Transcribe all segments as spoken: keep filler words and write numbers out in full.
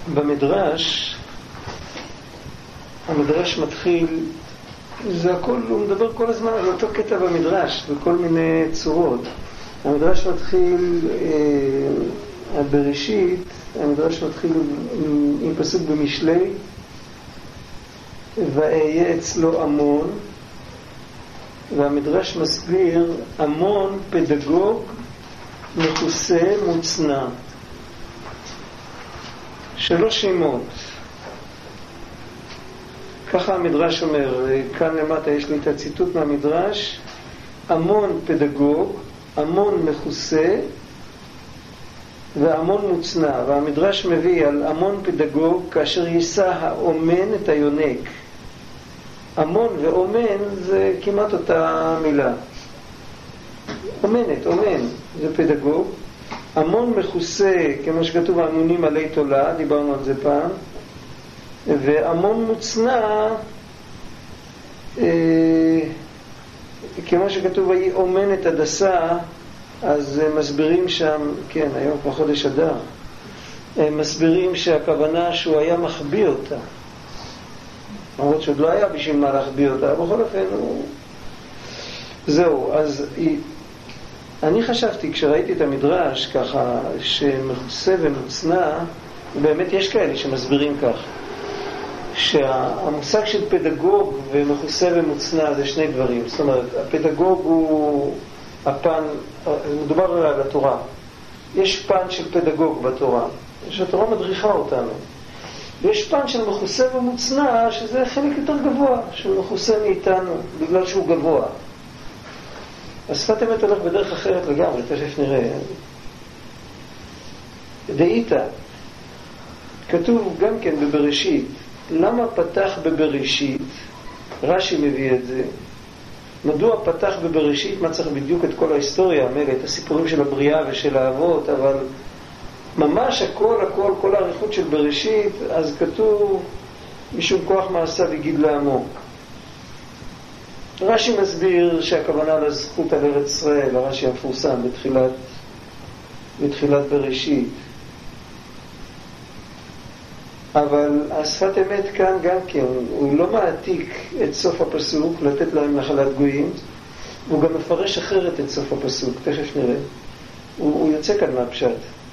במדרש, המדרש מתחיל, זה הכל, הוא מדבר כל הזמן על אותו קטע במדרש, בכל מיני צורות. המדרש מתחיל, אה, בראשית, המדרש מתחיל עם, עם פסוק במשלי, ואהיה אצלו המון, והמדרש מסביר המון פדגוג מכוסה מוצנע. שלוש שמות. ככה המדרש אומר, כאן למטה יש לי את הציטוט מהמדרש, המון פדגוג, המון מכוסה והמון מוצנע. והמדרש מביא על המון פדגוג כאשר יישא האומן את היונק. המון ואומן זה כמעט אותה מילה. אומנת, אומן, זה פדגוג. המון מכוסה, כמו שכתוב, המונים עלי תולה, דיברנו על זה פעם. והמון מוצנע, אה, כמו שכתוב, היא אומנת הדסה, אז מסבירים שם, כן, היום כבר חודש אדר, מסבירים שהכוונה שהוא היה מחביא אותה. למרות שעוד לא היה בשביל מה להחביא אותה, בכל אופן הוא... זהו, אז היא... אני חשבתי, כשראיתי את המדרש ככה, שמכוסה ומוצנע, באמת יש כאלה שמסבירים כך, שהמושג של פדגוג ומכוסה ומוצנע זה שני דברים. זאת אומרת, הפדגוג הוא הפן, מדובר על התורה. יש פן של פדגוג בתורה, שהתורה מדריכה אותנו. ויש פן של מכוסה ומוצנע, שזה חלק יותר גבוה, שהוא מכוסה מאיתנו, בגלל שהוא גבוה. השפת אמת הולך בדרך אחרת לגמרי, תכף נראה. דאיתא, כתוב גם כן בבראשית, למה פתח בבראשית? רש"י מביא את זה. מדוע פתח בבראשית? מה צריך בדיוק את כל ההיסטוריה, מלא, את הסיפורים של הבריאה ושל האבות, אבל ממש הכל, הכל, כל העריכות של בראשית, אז כתוב משום כוח מעשיו הגיד לעמו. רש"י מסביר שהכוונה לזכות על ארץ ישראל, הרש"י המפורסם בתחילת, בתחילת בראשית. אבל השפת אמת כאן גם כן, הוא לא מעתיק את סוף הפסוק, לתת להם נחלת גויים, הוא גם מפרש אחרת את סוף הפסוק, תכף נראה. הוא, הוא יוצא כאן מהפשט.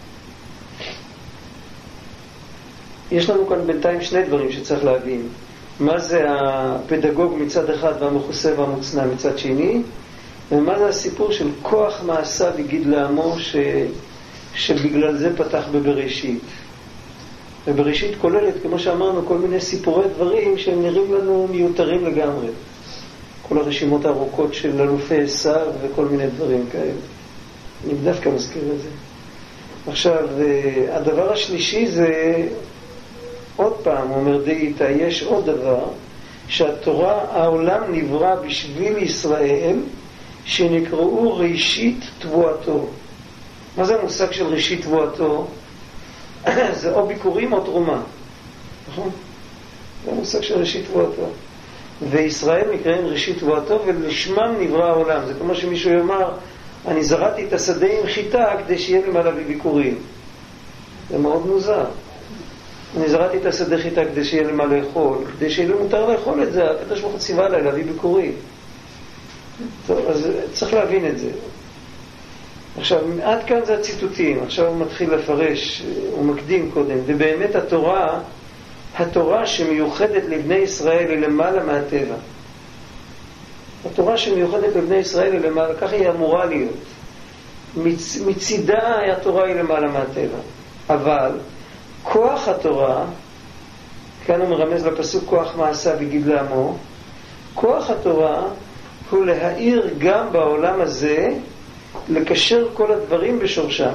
יש לנו כאן בינתיים שני דברים שצריך להבין. מה זה הפדגוג מצד אחד והמכוסה והמוצנע מצד שני, ומה זה הסיפור של כוח מעשיו הגיד לעמו ש... שבגלל זה פתח בבראשית. ובראשית כוללת, כמו שאמרנו, כל מיני סיפורי דברים שהם נראים לנו מיותרים לגמרי. כל הרשימות הארוכות של אלופי עשיו וכל מיני דברים כאלה. אני דווקא מזכיר את זה. עכשיו, הדבר השלישי זה, עוד פעם, אומר דאיתא, יש עוד דבר, שהתורה, העולם נברא בשביל ישראל, שנקראו ראשית תבואתו. מה זה המושג של ראשית תבואתו? זה או ביקורים או תרומה, נכון? זה המושג של ראשית תבואתו. וישראל נקראים ראשית תבואתו, ולשמם נברא העולם. זה כמו שמישהו יאמר, אני זרעתי את השדה עם חיטה כדי שיהיה לי מה להביא ביקורים. זה מאוד מוזר. אני זרעתי את השדה חיטה כדי שיהיה לי מה לאכול, כדי שיהיה לי מותר לאכול את זה, הקדוש ברוך הוא ציווה עליי להביא ביקורים. טוב, אז צריך להבין את זה. עכשיו, עד כאן זה הציטוטים, עכשיו הוא מתחיל לפרש, הוא מקדים קודם, ובאמת התורה, התורה שמיוחדת לבני ישראל היא למעלה מהטבע. התורה שמיוחדת לבני ישראל היא למעלה, כך היא אמורה להיות. מצ, מצידה התורה היא למעלה מהטבע. אבל כוח התורה, כאן הוא מרמז לפסוק כוח מעשיו הגיד לעמו, כוח התורה הוא להאיר גם בעולם הזה, לקשר כל הדברים בשורשם.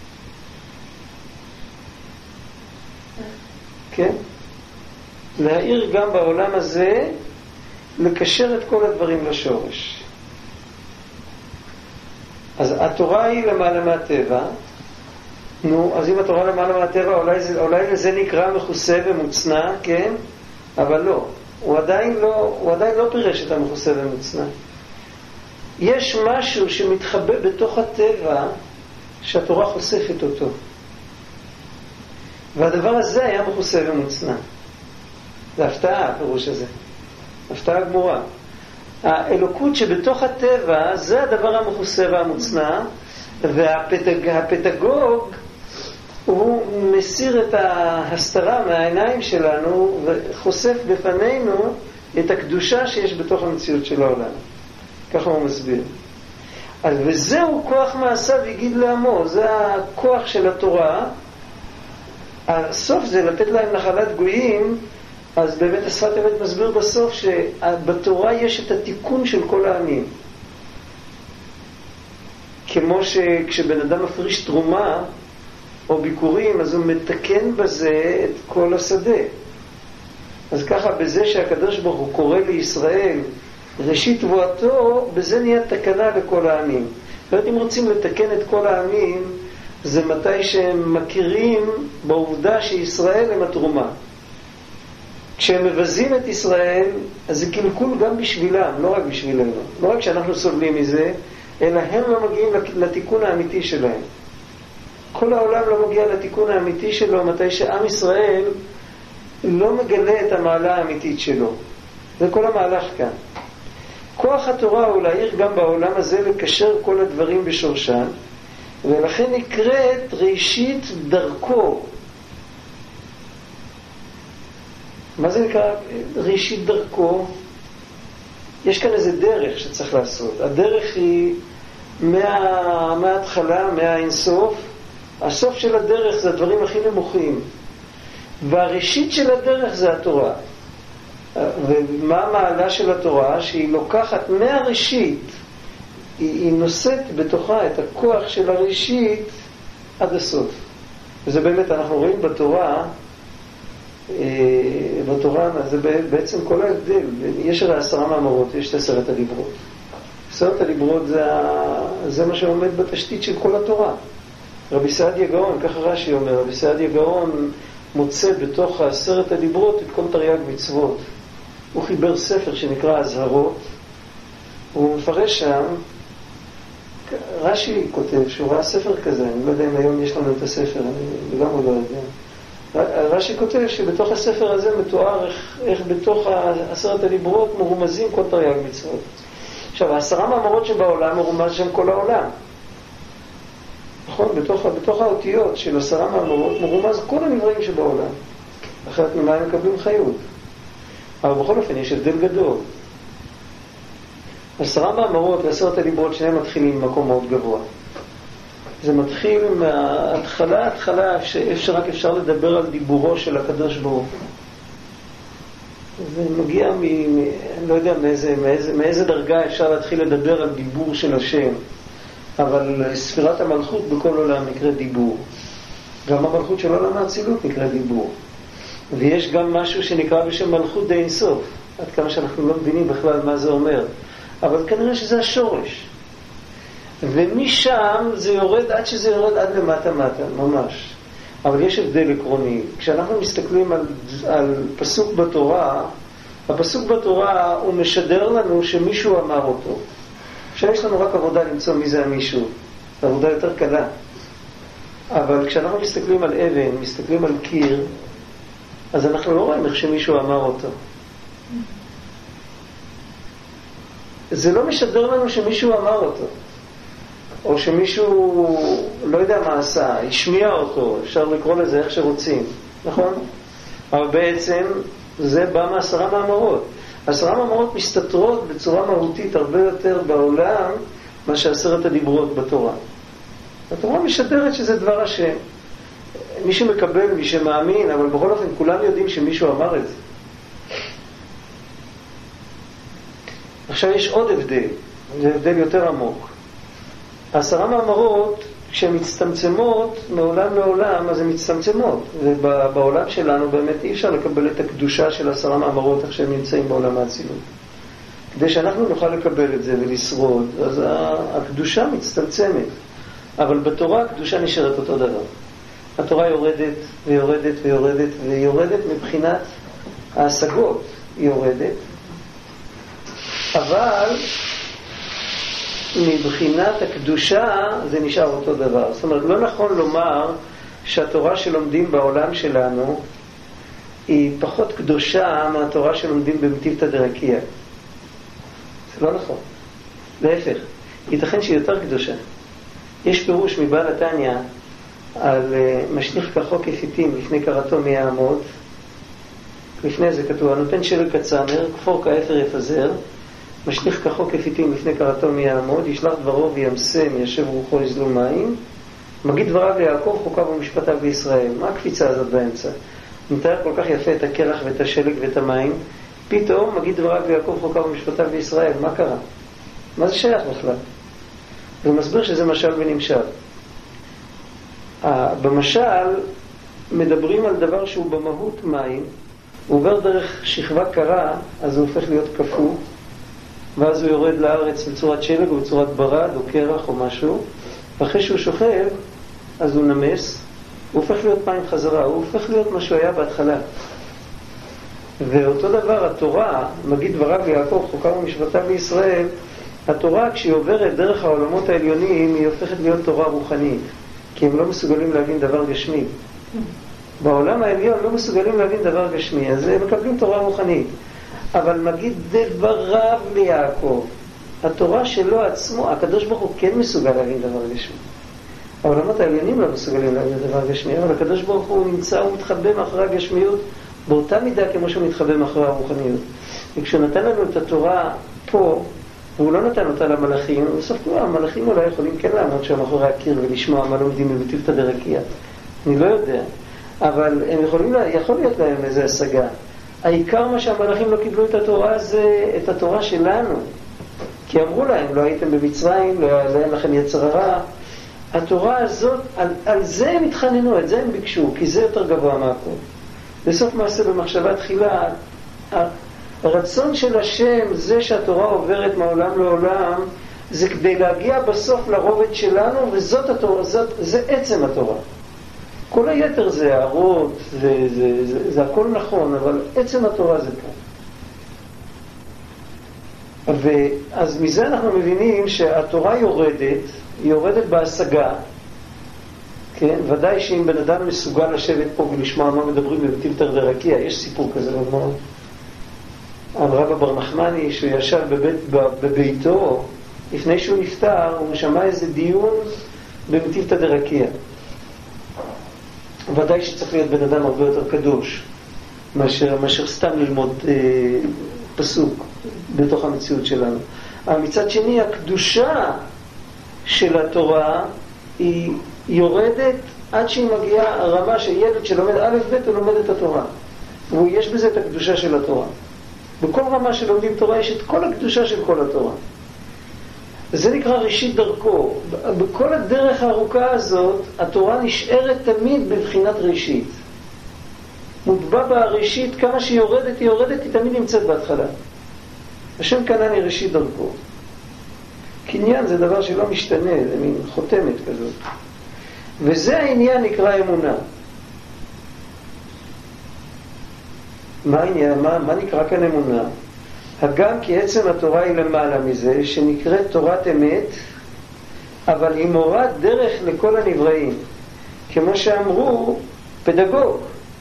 כן? להאיר גם בעולם הזה, לקשר את כל הדברים לשורש. אז התורה היא למעלה מהטבע. נו, אז אם התורה למעלה מהטבע, אולי, זה, אולי לזה נקרא מכוסה ומוצנע, כן? אבל לא. הוא עדיין לא, הוא עדיין לא פירש את המכוסה ומוצנע. יש משהו שמתחבא בתוך הטבע שהתורה חושפת אותו. והדבר הזה היה מכוסה ומוצנע. זה הפתעה, הפירוש הזה. הפתעה גמורה. האלוקות שבתוך הטבע, זה הדבר המכוסה והמוצנע, והפדגוג, הוא מסיר את ההסתרה מהעיניים שלנו, וחושף בפנינו את הקדושה שיש בתוך המציאות של העולם. ככה הוא מסביר. אז וזהו כוח מעשיו יגיד לעמו, זה הכוח של התורה. הסוף זה לתת להם נחלת גויים. אז באמת השפת אמת מסביר בסוף שבתורה יש את התיקון של כל העמים. כמו שכשבן אדם מפריש תרומה או ביקורים, אז הוא מתקן בזה את כל השדה. אז ככה בזה שהקדוש ברוך הוא קורא לישראל ראשית תבואתו, בזה נהיה תקנה לכל העמים. זאת אם רוצים לתקן את כל העמים, זה מתי שהם מכירים בעובדה שישראל הם התרומה. כשהם מבזים את ישראל, אז זה קלקול גם בשבילם, לא רק בשבילנו. לא רק שאנחנו סובלים מזה, אלא הם לא מגיעים לתיקון האמיתי שלהם. כל העולם לא מגיע לתיקון האמיתי שלו, מתי שעם ישראל לא מגלה את המעלה האמיתית שלו. זה כל המהלך כאן. כוח התורה הוא להעיר גם בעולם הזה לקשר כל הדברים בשורשן, ולכן נקראת ראשית דרכו. מה זה נקרא ראשית דרכו? יש כאן איזה דרך שצריך לעשות. הדרך היא מה, מההתחלה, מהאינסוף. הסוף של הדרך זה הדברים הכי נמוכים. והראשית של הדרך זה התורה. ומה המעלה של התורה? שהיא לוקחת מהראשית, היא, היא נושאת בתוכה את הכוח של הראשית עד הסוף. וזה באמת, אנחנו רואים בתורה, בתורה זה בעצם כל ההבדל. יש הרי עשרה מאמרות, יש את עשרת הדיברות. עשרת הדיברות זה, זה מה שעומד בתשתית של כל התורה. רבי סעדיה גאון, ככה רש"י אומר, רבי סעדיה גאון מוצא בתוך עשרת הדיברות את כל תרי"ג מצוות. הוא חיבר ספר שנקרא הזהרות, הוא מפרש שם, רש"י כותב שהוא ראה ספר כזה, אני לא יודע אם היום יש לנו את הספר, אני גם לא יודע. רש"י כותב שבתוך הספר הזה מתואר איך, איך בתוך עשרת הדיברות מרומזים כל תרי"ג מצוות. עכשיו, העשרה מאמרות שבעולם מרומז שם כל העולם. נכון? בתוך, בתוך האותיות של עשרה מאמרות מרומז כל הנבראים שבעולם. אחרת ממה הם מקבלים חיות. אבל בכל אופן יש הבדל גדול. עשרה מאמרות ועשרת הדיברות שניהם מתחילים ממקום מאוד גבוה. זה מתחיל מההתחלה, התחלה שאפשר רק אפשר לדבר על דיבורו של הקדוש ברוך הוא. זה מגיע מ... אני לא יודע מאיזה, מאיזה, מאיזה דרגה אפשר להתחיל לדבר על דיבור של השם. אבל ספירת המלכות בכל עולם נקראת דיבור. גם המלכות של עולם האצילות נקראת דיבור. ויש גם משהו שנקרא בשם מלכות די אינסוף. עד כמה שאנחנו לא מבינים בכלל מה זה אומר. אבל כנראה שזה השורש. ומשם זה יורד עד שזה יורד עד למטה מטה, ממש. אבל יש הבדל עקרוני. כשאנחנו מסתכלים על, על פסוק בתורה, הפסוק בתורה הוא משדר לנו שמישהו אמר אותו. עכשיו יש לנו רק עבודה למצוא מי זה המישהו. זו עבודה יותר קלה. אבל כשאנחנו מסתכלים על אבן, מסתכלים על קיר, אז אנחנו לא רואים איך שמישהו אמר אותו. זה לא משדר לנו שמישהו אמר אותו. או שמישהו, לא יודע מה עשה, השמיע אותו, אפשר לקרוא לזה איך שרוצים, נכון? אבל בעצם זה בא מעשרה מאמרות. עשרה מאמרות מסתתרות בצורה מהותית הרבה יותר בעולם מה שעשרת הדיברות בתורה. התורה משדרת שזה דבר השם. מי שמקבל, מי שמאמין, אבל בכל אופן כולם יודעים שמישהו אמר את זה. עכשיו יש עוד הבדל, זה הבדל יותר עמוק. העשרה מאמרות, כשהן מצטמצמות מעולם לעולם, אז הן מצטמצמות. ובעולם שלנו באמת אי אפשר לקבל את הקדושה של עשרה מאמרות איך שהם נמצאים בעולם האצילות. כדי שאנחנו נוכל לקבל את זה ולשרוד, אז הקדושה מצטמצמת. אבל בתורה הקדושה נשארת אותו דבר. התורה יורדת ויורדת ויורדת ויורדת מבחינת ההשגות. היא יורדת. אבל מבחינת הקדושה זה נשאר אותו דבר. זאת אומרת, לא נכון לומר שהתורה שלומדים בעולם שלנו היא פחות קדושה מהתורה שלומדים במתיבתא דרקיע. זה לא נכון. להפך, ייתכן שהיא יותר קדושה. יש פירוש מבעל התניא על משליך כחוק כפיתים לפני קראתו מי יעמוד. לפני זה כתוב, הנותן שלג כצמר, כפור כאפר יפזר, משליך כחוק כפיתים לפני קראתו מי יעמוד, ישלח דברו וימסם, ישב רוחו יזלו מים, מגיד דבריו ליעקב, חוקיו ומשפטיו בישראל. מה הקפיצה הזאת באמצע? הוא מתאר כל כך יפה את הקרח ואת השלג ואת המים, פתאום מגיד דבריו ליעקב, חוקיו ומשפטיו בישראל. מה קרה? מה זה שייך בכלל? זה מסביר שזה משל ונמשל. במשל מדברים על דבר שהוא במהות מים, הוא עובר דרך שכבה קרה, אז הוא הופך להיות קפוא, ואז הוא יורד לארץ בצורת שלג או בצורת ברד או קרח או משהו, ואחרי שהוא שוכב, אז הוא נמס, הוא הופך להיות מים חזרה, הוא הופך להיות מה שהוא היה בהתחלה. ואותו דבר, התורה, מגיד דבריו ליעקב, חוקיו ומשפטיו בישראל, התורה כשהיא עוברת דרך העולמות העליונים, היא הופכת להיות תורה רוחנית, כי הם לא מסוגלים להבין דבר גשמי. בעולם העליון לא מסוגלים להבין דבר גשמי, אז הם מקבלים תורה רוחנית. אבל מגיד דבריו ליעקב, התורה שלו עצמו, הקדוש ברוך הוא כן מסוגל להבין דבר גשמי. העולמות העליונים לא מסוגלים להבין דבר גשמי, אבל הקדוש ברוך הוא נמצא ומתחבא מאחורי הגשמיות באותה מידה כמו שהוא מתחבא מאחורי הרוחניות. וכשהוא נתן לנו את התורה פה, והוא לא נתן אותה למלאכים, בסוף כבר המלאכים אולי יכולים כן לעמוד שם מאחורי הקיר ולשמוע מה לומדים במתיבתא דרקיע. אני לא יודע. אבל הם יכולים, לה, יכול להיות להם איזו השגה. העיקר מה שהמלאכים לא קיבלו את התורה זה את התורה שלנו. כי אמרו להם, לא הייתם במצרים, לא היה לכם יצר הרע. התורה הזאת, על, על זה הם התחננו, את זה הם ביקשו, כי זה יותר גבוה מהכל. בסוף מעשה במחשבה תחילה, הרצון של השם, זה שהתורה עוברת מעולם לעולם, זה כדי להגיע בסוף לרובד שלנו, וזאת התורה, זאת, זה עצם התורה. כל היתר זה הערות, זה, זה, זה, זה הכל נכון, אבל עצם התורה זה כאן. ואז מזה אנחנו מבינים שהתורה יורדת, היא יורדת בהשגה, כן? ודאי שאם בן אדם מסוגל לשבת פה ולשמוע מה מדברים במתיבתא דרקיע, יש סיפור כזה מאוד. על רבא בר נחמני שהוא ישב בבית, בביתו, לפני שהוא נפטר, הוא שמע איזה דיון במתיבתא דרקיע. ודאי שצריך להיות בן אדם הרבה יותר קדוש מאשר, מאשר סתם ללמוד אה, פסוק בתוך המציאות שלנו. אבל מצד שני, הקדושה של התורה היא יורדת עד שהיא מגיעה הרמה של ילד שלומד א' ב' הוא לומד את התורה. ויש בזה את הקדושה של התורה. בכל רמה שלומדים תורה יש את כל הקדושה של כל התורה. זה נקרא ראשית דרכו. בכל הדרך הארוכה הזאת, התורה נשארת תמיד בבחינת ראשית. מוטבע בראשית, כמה שהיא יורדת, היא יורדת, היא תמיד נמצאת בהתחלה. השם קנני ראשית דרכו. קניין זה דבר שלא משתנה, זה מין חותמת כזאת. וזה העניין נקרא אמונה. מה העניין? מה, מה נקרא כאן אמונה? הגם כי עצם התורה היא למעלה מזה, שנקראת תורת אמת, אבל היא מורה דרך לכל הנבראים. כמו שאמרו, פדגוג.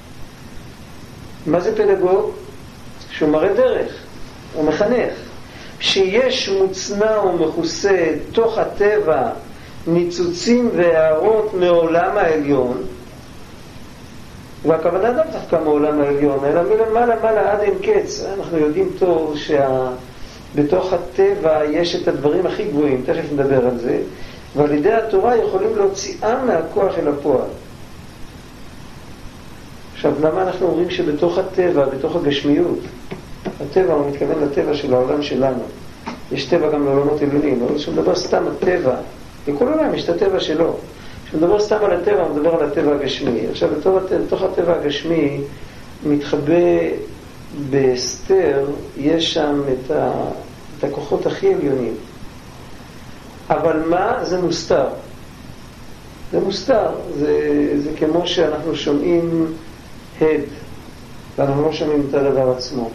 מה זה פדגוג? שהוא מראה דרך, הוא מחנך. שיש מוצנע ומכוסה תוך הטבע ניצוצים והערות מעולם העליון, והכוונה לא דווקא מעולם העליון, אלא מלמעלה מעלה עד אין קץ. אנחנו יודעים טוב שבתוך הטבע יש את הדברים הכי גבוהים, תכף נדבר על זה, ועל ידי התורה יכולים להוציאם מהכוח אל הפועל. עכשיו, למה אנחנו אומרים שבתוך הטבע, בתוך הגשמיות, הטבע הוא מתכוון לטבע של העולם שלנו. יש טבע גם לעולמות עליונים, אבל כשמדבר סתם הטבע, לכל עולם יש את הטבע שלו. כשמדבר סתם על הטבע, הוא מדבר על הטבע הגשמי. עכשיו, בתוך הטבע הגשמי מתחבא בסתר, יש שם את, ה, את הכוחות הכי עליונים. אבל מה? זה מוסתר. זה מוסתר. זה, זה כמו שאנחנו שומעים הד, ואנחנו לא שומעים את הדבר עצמו.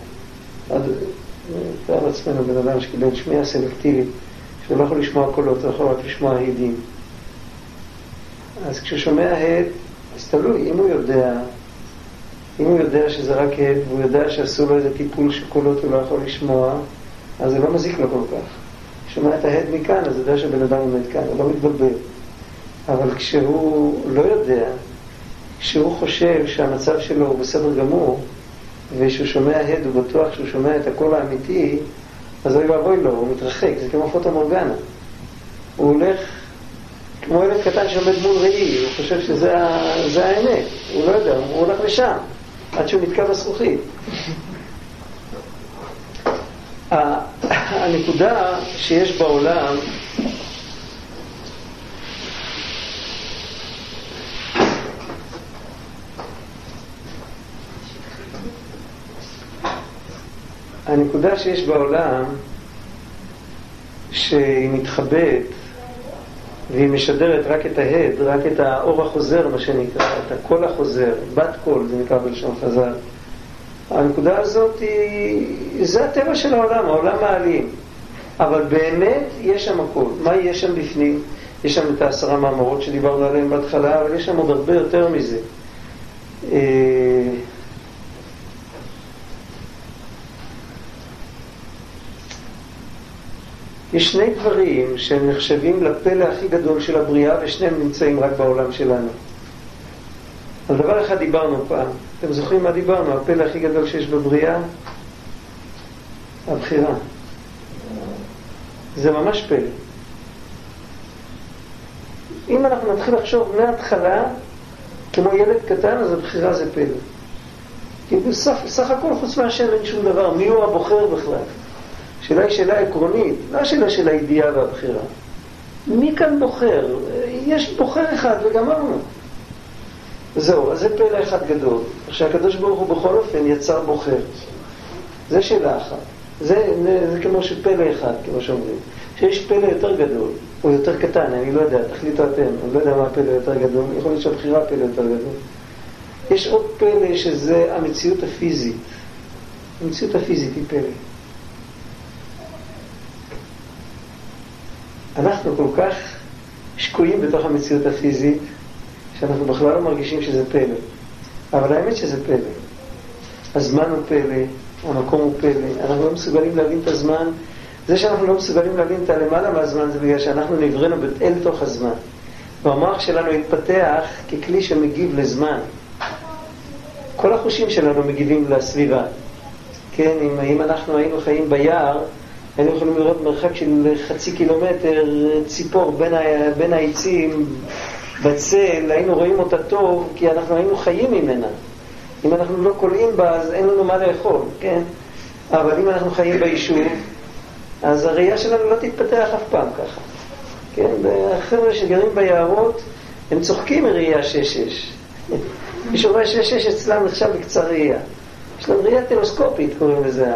תאר עצמנו בן אדם שקיבל שמיעה סלקטיבית, שהוא לא יכול לשמוע קולות, הוא יכול רק לשמוע הדים. אז כששומע הד, אז תלוי, אם הוא יודע, אם הוא יודע שזה רק הד, והוא יודע שעשו לו איזה טיפול שקולות הוא לא יכול לשמוע, אז זה לא מזיק לו כל כך. שומע את ההד מכאן, אז הוא יודע שבן אדם עומד כאן, הוא לא מתבלבל. אבל כשהוא לא יודע, כשהוא חושב שהמצב שלו הוא בסדר גמור, ושהוא שומע הד, הוא בטוח שהוא שומע את הקול האמיתי, אז אוי ואבוי לו, הוא מתרחק, זה כמו פוטו מורגנה. הוא הולך כמו ילד קטן שעומד מול ראי, הוא חושב שזה זה האמת, הוא לא יודע, הוא הולך לשם, עד שהוא נתקע בזכוכית. הנקודה שיש בעולם, הנקודה שיש בעולם שהיא מתחבאת והיא משדרת רק את ההד, רק את האור החוזר, מה שנקרא, את הקול החוזר, בת קול, זה נקרא בלשון חז"ל. הנקודה הזאת היא, זה הטבע של העולם, העולם מעלים. אבל באמת יש שם הכל. מה יש שם בפנים? יש שם את העשרה מאמרות שדיברנו עליהם בהתחלה, אבל יש שם עוד הרבה יותר מזה. יש שני דברים שהם נחשבים לפלא הכי גדול של הבריאה, ושניהם נמצאים רק בעולם שלנו. על דבר אחד דיברנו פעם. אתם זוכרים מה דיברנו? הפלא הכי גדול שיש בבריאה? הבחירה. זה ממש פלא. אם אנחנו נתחיל לחשוב מההתחלה, כמו ילד קטן, אז הבחירה זה פלא. כי בסך, בסך הכל חוץ מהשם אין שום דבר. מי הוא הבוחר בכלל? שאלה היא שאלה עקרונית, לא השאלה של הידיעה והבחירה. מי כאן בוחר? יש בוחר אחד וגמרנו. זהו, אז זה פלא אחד גדול. עכשיו, הקדוש ברוך הוא בכל אופן יצר בוחר. זה שאלה אחת. זה, זה, זה כמו שפלא אחד, כמו שאומרים. שיש פלא יותר גדול, או יותר קטן, אני לא יודע, תחליטו אתם, אני לא יודע מה הפלא יותר גדול, יכול להיות שהבחירה פלא יותר גדול. יש עוד פלא שזה המציאות הפיזית. המציאות הפיזית היא פלא. אנחנו כל כך שקועים בתוך המציאות הפיזית, שאנחנו בכלל לא מרגישים שזה פלא. אבל האמת שזה פלא. הזמן הוא פלא, המקום הוא פלא, אנחנו לא מסוגלים להבין את הזמן. זה שאנחנו לא מסוגלים להבין את הלמעלה מהזמן, זה בגלל שאנחנו נבראנו אל תוך הזמן. והמוח שלנו התפתח ככלי שמגיב לזמן. כל החושים שלנו מגיבים לסביבה. כן, אם, אם אנחנו היינו חיים ביער, היינו יכולים לראות מרחק של חצי קילומטר ציפור בין, ה, בין העצים בצל, היינו רואים אותה טוב כי אנחנו היינו חיים ממנה. אם אנחנו לא קולעים בה, אז אין לנו מה לאכול, כן? אבל אם אנחנו חיים ביישוב, אז הראייה שלנו לא תתפתח אף פעם ככה. כן? והחבר'ה שגרים ביערות, הם צוחקים מראייה שש שש. מי שרואה שש שש אצלם נחשב בקצר ראייה. יש להם ראייה טלוסקופית, קוראים לזה,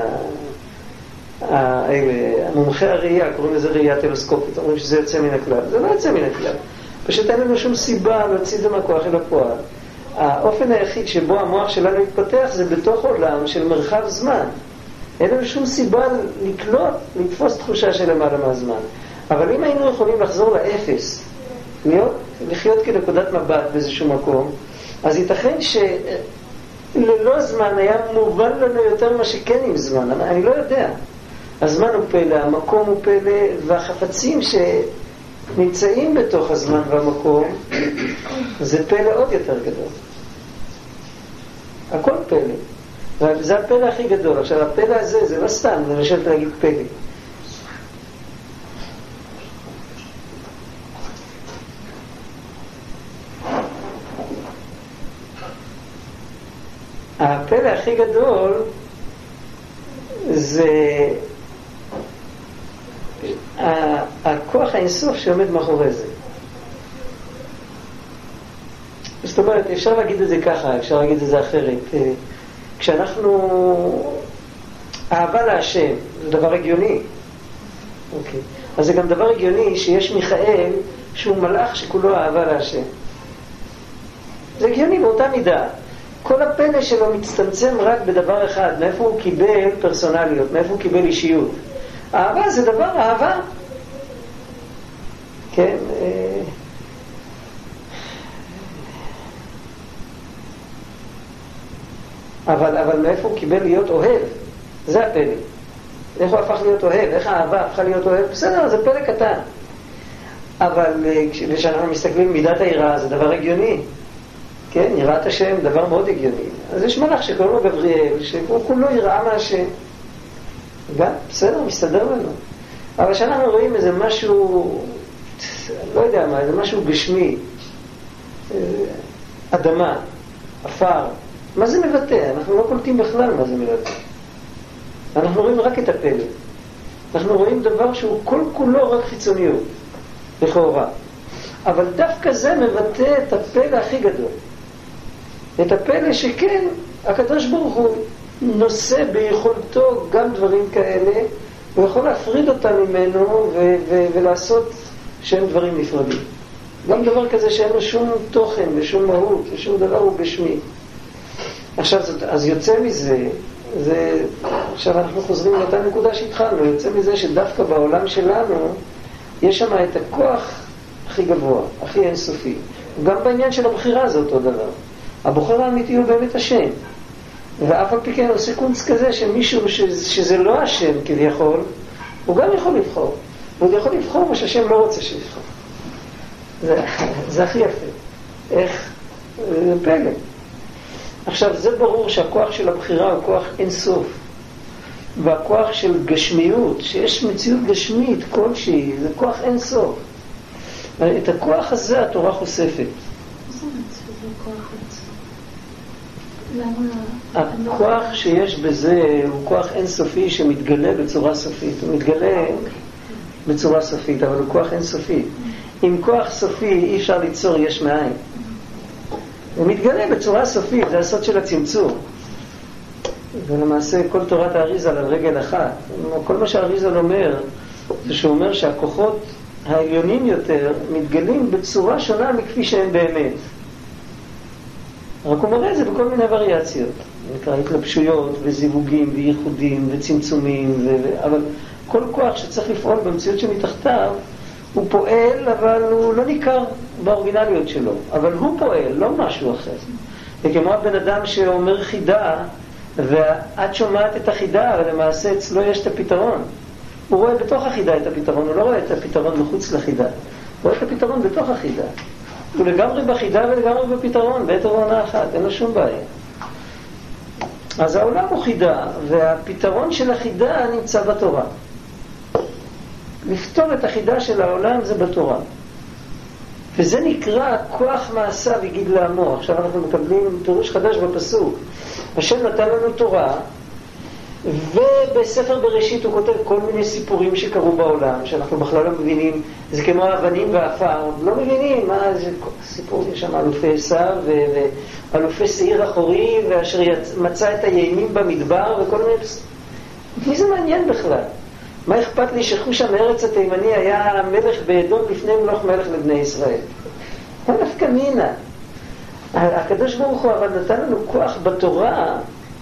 המומחי הראייה, קוראים לזה ראייה טלוסקופית. אומרים שזה יוצא מן הכלל. זה לא יוצא מן הכלל. פשוט אין לנו שום סיבה להוציא את זה מהכוח אל הפועל. האופן היחיד שבו המוח שלנו יתפתח זה בתוך עולם של מרחב זמן. אין לנו שום סיבה לקלוט, לתפוס תחושה של למעלה מהזמן. אבל אם היינו יכולים לחזור לאפס, להיות, לחיות כנקודת מבט באיזשהו מקום, אז ייתכן שללא זמן היה מובן לנו יותר מה שכן עם זמן. אני לא יודע. הזמן הוא פלא, המקום הוא פלא, והחפצים שנמצאים בתוך הזמן והמקום, זה פלא עוד יותר גדול. הכל פלא. זה הפלא הכי גדול. עכשיו, הפלא הזה, זה לא סתם, זה לשבת להגיד פלא. הפלא הכי גדול זה הכוח האינסוף שעומד מאחורי זה. זאת אומרת, אפשר להגיד את זה ככה, אפשר להגיד את זה אחרת. כשאנחנו... אהבה להשם, זה דבר הגיוני. אוקיי. אז זה גם דבר הגיוני שיש מיכאל שהוא מלאך שכולו אהבה להשם. זה הגיוני באותה מידה. כל הפלא שלו מצטמצם רק בדבר אחד, מאיפה הוא קיבל פרסונליות, מאיפה הוא קיבל אישיות. אהבה זה דבר, אהבה. כן, אבל, אבל מאיפה הוא קיבל להיות אוהב? זה הפלא. איך הוא הפך להיות אוהב? איך האהבה הפכה להיות אוהב? בסדר, זה פלא קטן. אבל כשאנחנו מסתכלים מידת היראה, זה דבר הגיוני. כן, יראת השם, דבר מאוד הגיוני. אז יש מלאך שקוראים לו גבריאל, שהוא כולו יראה מהשם. גם, בסדר, מסתדר לנו. אבל כשאנחנו רואים איזה משהו, לא יודע מה, איזה משהו גשמי, אדמה, אפר, מה זה מבטא? אנחנו לא קולטים בכלל מה זה מבטא. אנחנו רואים רק את הפלא. אנחנו רואים דבר שהוא כל כולו רק חיצוניות, לכאורה. אבל דווקא זה מבטא את הפלא הכי גדול. את הפלא שכן, הקדוש ברוך הוא נושא ביכולתו גם דברים כאלה, הוא יכול להפריד אותם ממנו ו- ו- ולעשות שהם דברים נפרדים. גם דבר כזה שאין לו שום תוכן ושום מהות ושום דבר הוא גשמי. עכשיו, אז יוצא מזה, זה, עכשיו אנחנו חוזרים לאותה נקודה שהתחלנו, יוצא מזה שדווקא בעולם שלנו יש שם את הכוח הכי גבוה, הכי אינסופי. גם בעניין של הבחירה זה אותו דבר. הבוחר האמיתי הוא באמת השם. ואף על פי כן עושה קונץ כזה שמישהו שזה, שזה לא השם כביכול, הוא גם יכול לבחור. והוא יכול לבחור מה שהשם לא רוצה שיבחור. זה, זה הכי יפה. איך? זה פלא. עכשיו, זה ברור שהכוח של הבחירה הוא כוח אינסוף. והכוח של גשמיות, שיש מציאות גשמית כלשהי, זה כוח אינסוף. את הכוח הזה התורה חושפת. איזה מציאות זה כוח אינסוף? הכוח שיש בזה הוא כוח אינסופי שמתגלה בצורה סופית. הוא מתגלה בצורה סופית, אבל הוא כוח אינסופי. עם כוח סופי אי אפשר ליצור יש מאין. הוא מתגלה בצורה סופית, זה הסוד של הצמצום. ולמעשה כל תורת האריזל על רגל אחת. כל מה שהאריזל אומר, זה שהוא אומר שהכוחות העליונים יותר מתגלים בצורה שונה מכפי שהם באמת. רק הוא מראה את זה בכל מיני וריאציות. נקרא התלבשויות וזיווגים וייחודים וצמצומים. ו... אבל כל כוח שצריך לפעול במציאות שמתחתיו, הוא פועל, אבל הוא לא ניכר באורגינליות שלו. אבל הוא פועל, לא משהו אחר. וכמו הבן אדם שאומר חידה, ואת שומעת את החידה, אבל למעשה אצלו יש את הפתרון. הוא רואה בתוך החידה את הפתרון, הוא לא רואה את הפתרון מחוץ לחידה. הוא רואה את הפתרון בתוך החידה. הוא לגמרי בחידה ולגמרי בפתרון, בעת ובעונה אחת, אין לו שום בעיה. אז העולם הוא חידה, והפתרון של החידה נמצא בתורה. לפתור את החידה של העולם זה בתורה. וזה נקרא כוח מעשיו הגיד לעמו. עכשיו אנחנו מקבלים פירוש חדש בפסוק. השם נתן לנו תורה, ובספר בראשית הוא כותב כל מיני סיפורים שקרו בעולם, שאנחנו בכלל לא מבינים. זה כמו האבנים והאפר, לא מבינים מה זה סיפור. יש שם אלופי עשיו ואלופי שעיר אחורי, ואשר מצא את הימים במדבר וכל מיני... מי זה מעניין בכלל? מה אכפת לי שחוש המארץ התימני היה מלך באדום לפני מלוך מלך לבני ישראל? הוא נפקא מינה. הקדוש ברוך הוא אבל נתן לנו כוח בתורה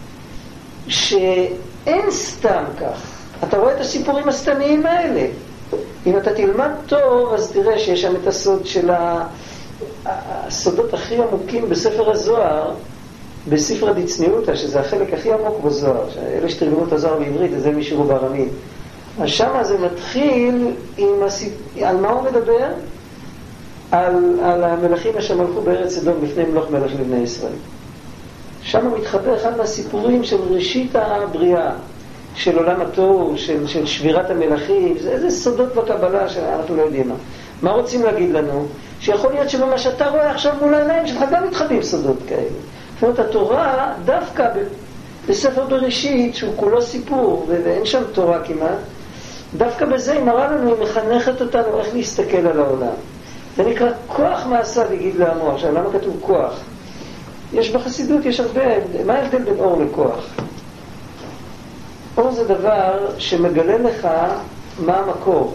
שאין סתם כך. אתה רואה את הסיפורים הסתמיים האלה. אם אתה תלמד טוב, אז תראה שיש שם את הסוד של הסודות הכי עמוקים בספר הזוהר, בספר דצניותא, שזה החלק הכי עמוק בזוהר. אלה שתרגמו את הזוהר בעברית, זה מישהו בארמית. אז שמה זה מתחיל עם הסיפ... על מה הוא מדבר? על, על המלכים אשר מלכו בארץ אדום לפני מלוך מלך לבני ישראל. שם מתחבר אחד מהסיפורים של ראשית הבריאה, של עולם התוהו, של, של שבירת המלכים. זה איזה סודות בקבלה שאנחנו לא יודעים מה. מה רוצים להגיד לנו? שיכול להיות שבמה שאתה רואה עכשיו מול העיניים שלך גם מתחברים סודות כאלה. זאת אומרת, התורה דווקא ב... בספר בראשית, שהוא כולו סיפור, ואין שם תורה כמעט, דווקא בזה היא מראה לנו, היא מחנכת אותנו איך להסתכל על העולם. זה נקרא כוח מעשיו הגיד לעמו. עכשיו, למה כתוב כוח? יש בחסידות, יש הרבה, מה ההבדל בין אור לכוח? אור זה דבר שמגלה לך מה המקור.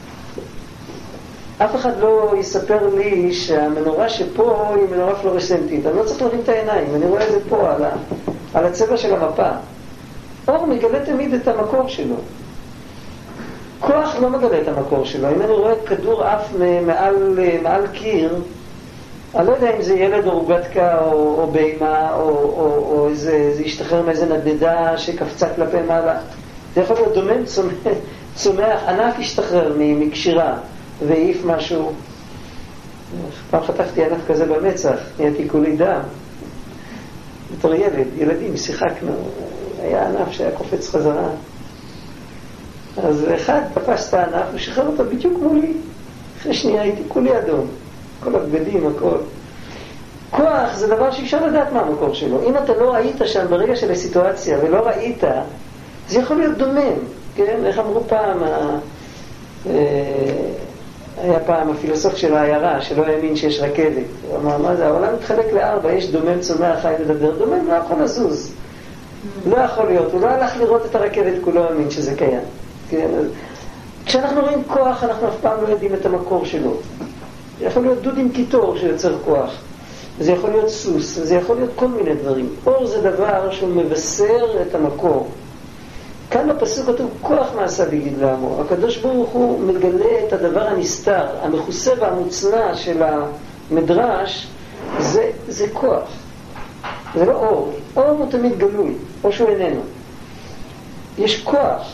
אף אחד לא יספר לי שהמנורה שפה היא מנורה פלורסנטית. אני לא צריך להבין את העיניים, אני רואה את זה פה על, ה, על הצבע של המפה. אור מגלה תמיד את המקור שלו. כוח לא מגלה את המקור שלו. אם אני רואה כדור עף מעל, מעל קיר, אני לא יודע אם זה ילד או רוגטקה או, או בהמה או, או, או איזה, זה ישתחרר מאיזה נדדה שקפצה כלפי מעלה. זה יכול להיות דומם צומח, צומח ענק ישתחרר מקשירה והעיף משהו. פעם חטפתי ענף כזה במצח, נהייתי כולי דם. בתור ילד, ילדים, שיחקנו, היה ענף שהיה קופץ חזרה. אז אחד תפס את הענף ושחרר אותו בדיוק מולי. אחרי שנייה הייתי כולי אדום. כל הבגדים, הכל. כוח זה דבר שאפשר לדעת מה המקור שלו. אם אתה לא ראית שם ברגע של הסיטואציה ולא ראית, זה יכול להיות דומם. כן? איך אמרו פעם, היה פעם הפילוסוף של העיירה שלא האמין שיש רכבת. הוא אמר, מה זה? העולם מתחלק לארבע, יש דומם, צומח, חי ודבר. דומם לא יכול לזוז. לא יכול להיות. הוא לא הלך לראות את הרכבת, כי הוא לא האמין שזה קיים. כן? כשאנחנו רואים כוח, אנחנו אף פעם לא יודעים את המקור שלו. זה יכול להיות דוד עם קיטור שיוצר כוח. זה יכול להיות סוס, זה יכול להיות כל מיני דברים. אור זה דבר שהוא מבשר את המקור. כאן בפסוק כתוב כוח מעשה בגיד לעמו. הקדוש ברוך הוא מגלה את הדבר הנסתר, המכוסה והמוצנע של המדרש, זה, זה כוח. זה לא אור. אור הוא תמיד גלוי, או שהוא איננו. יש כוח.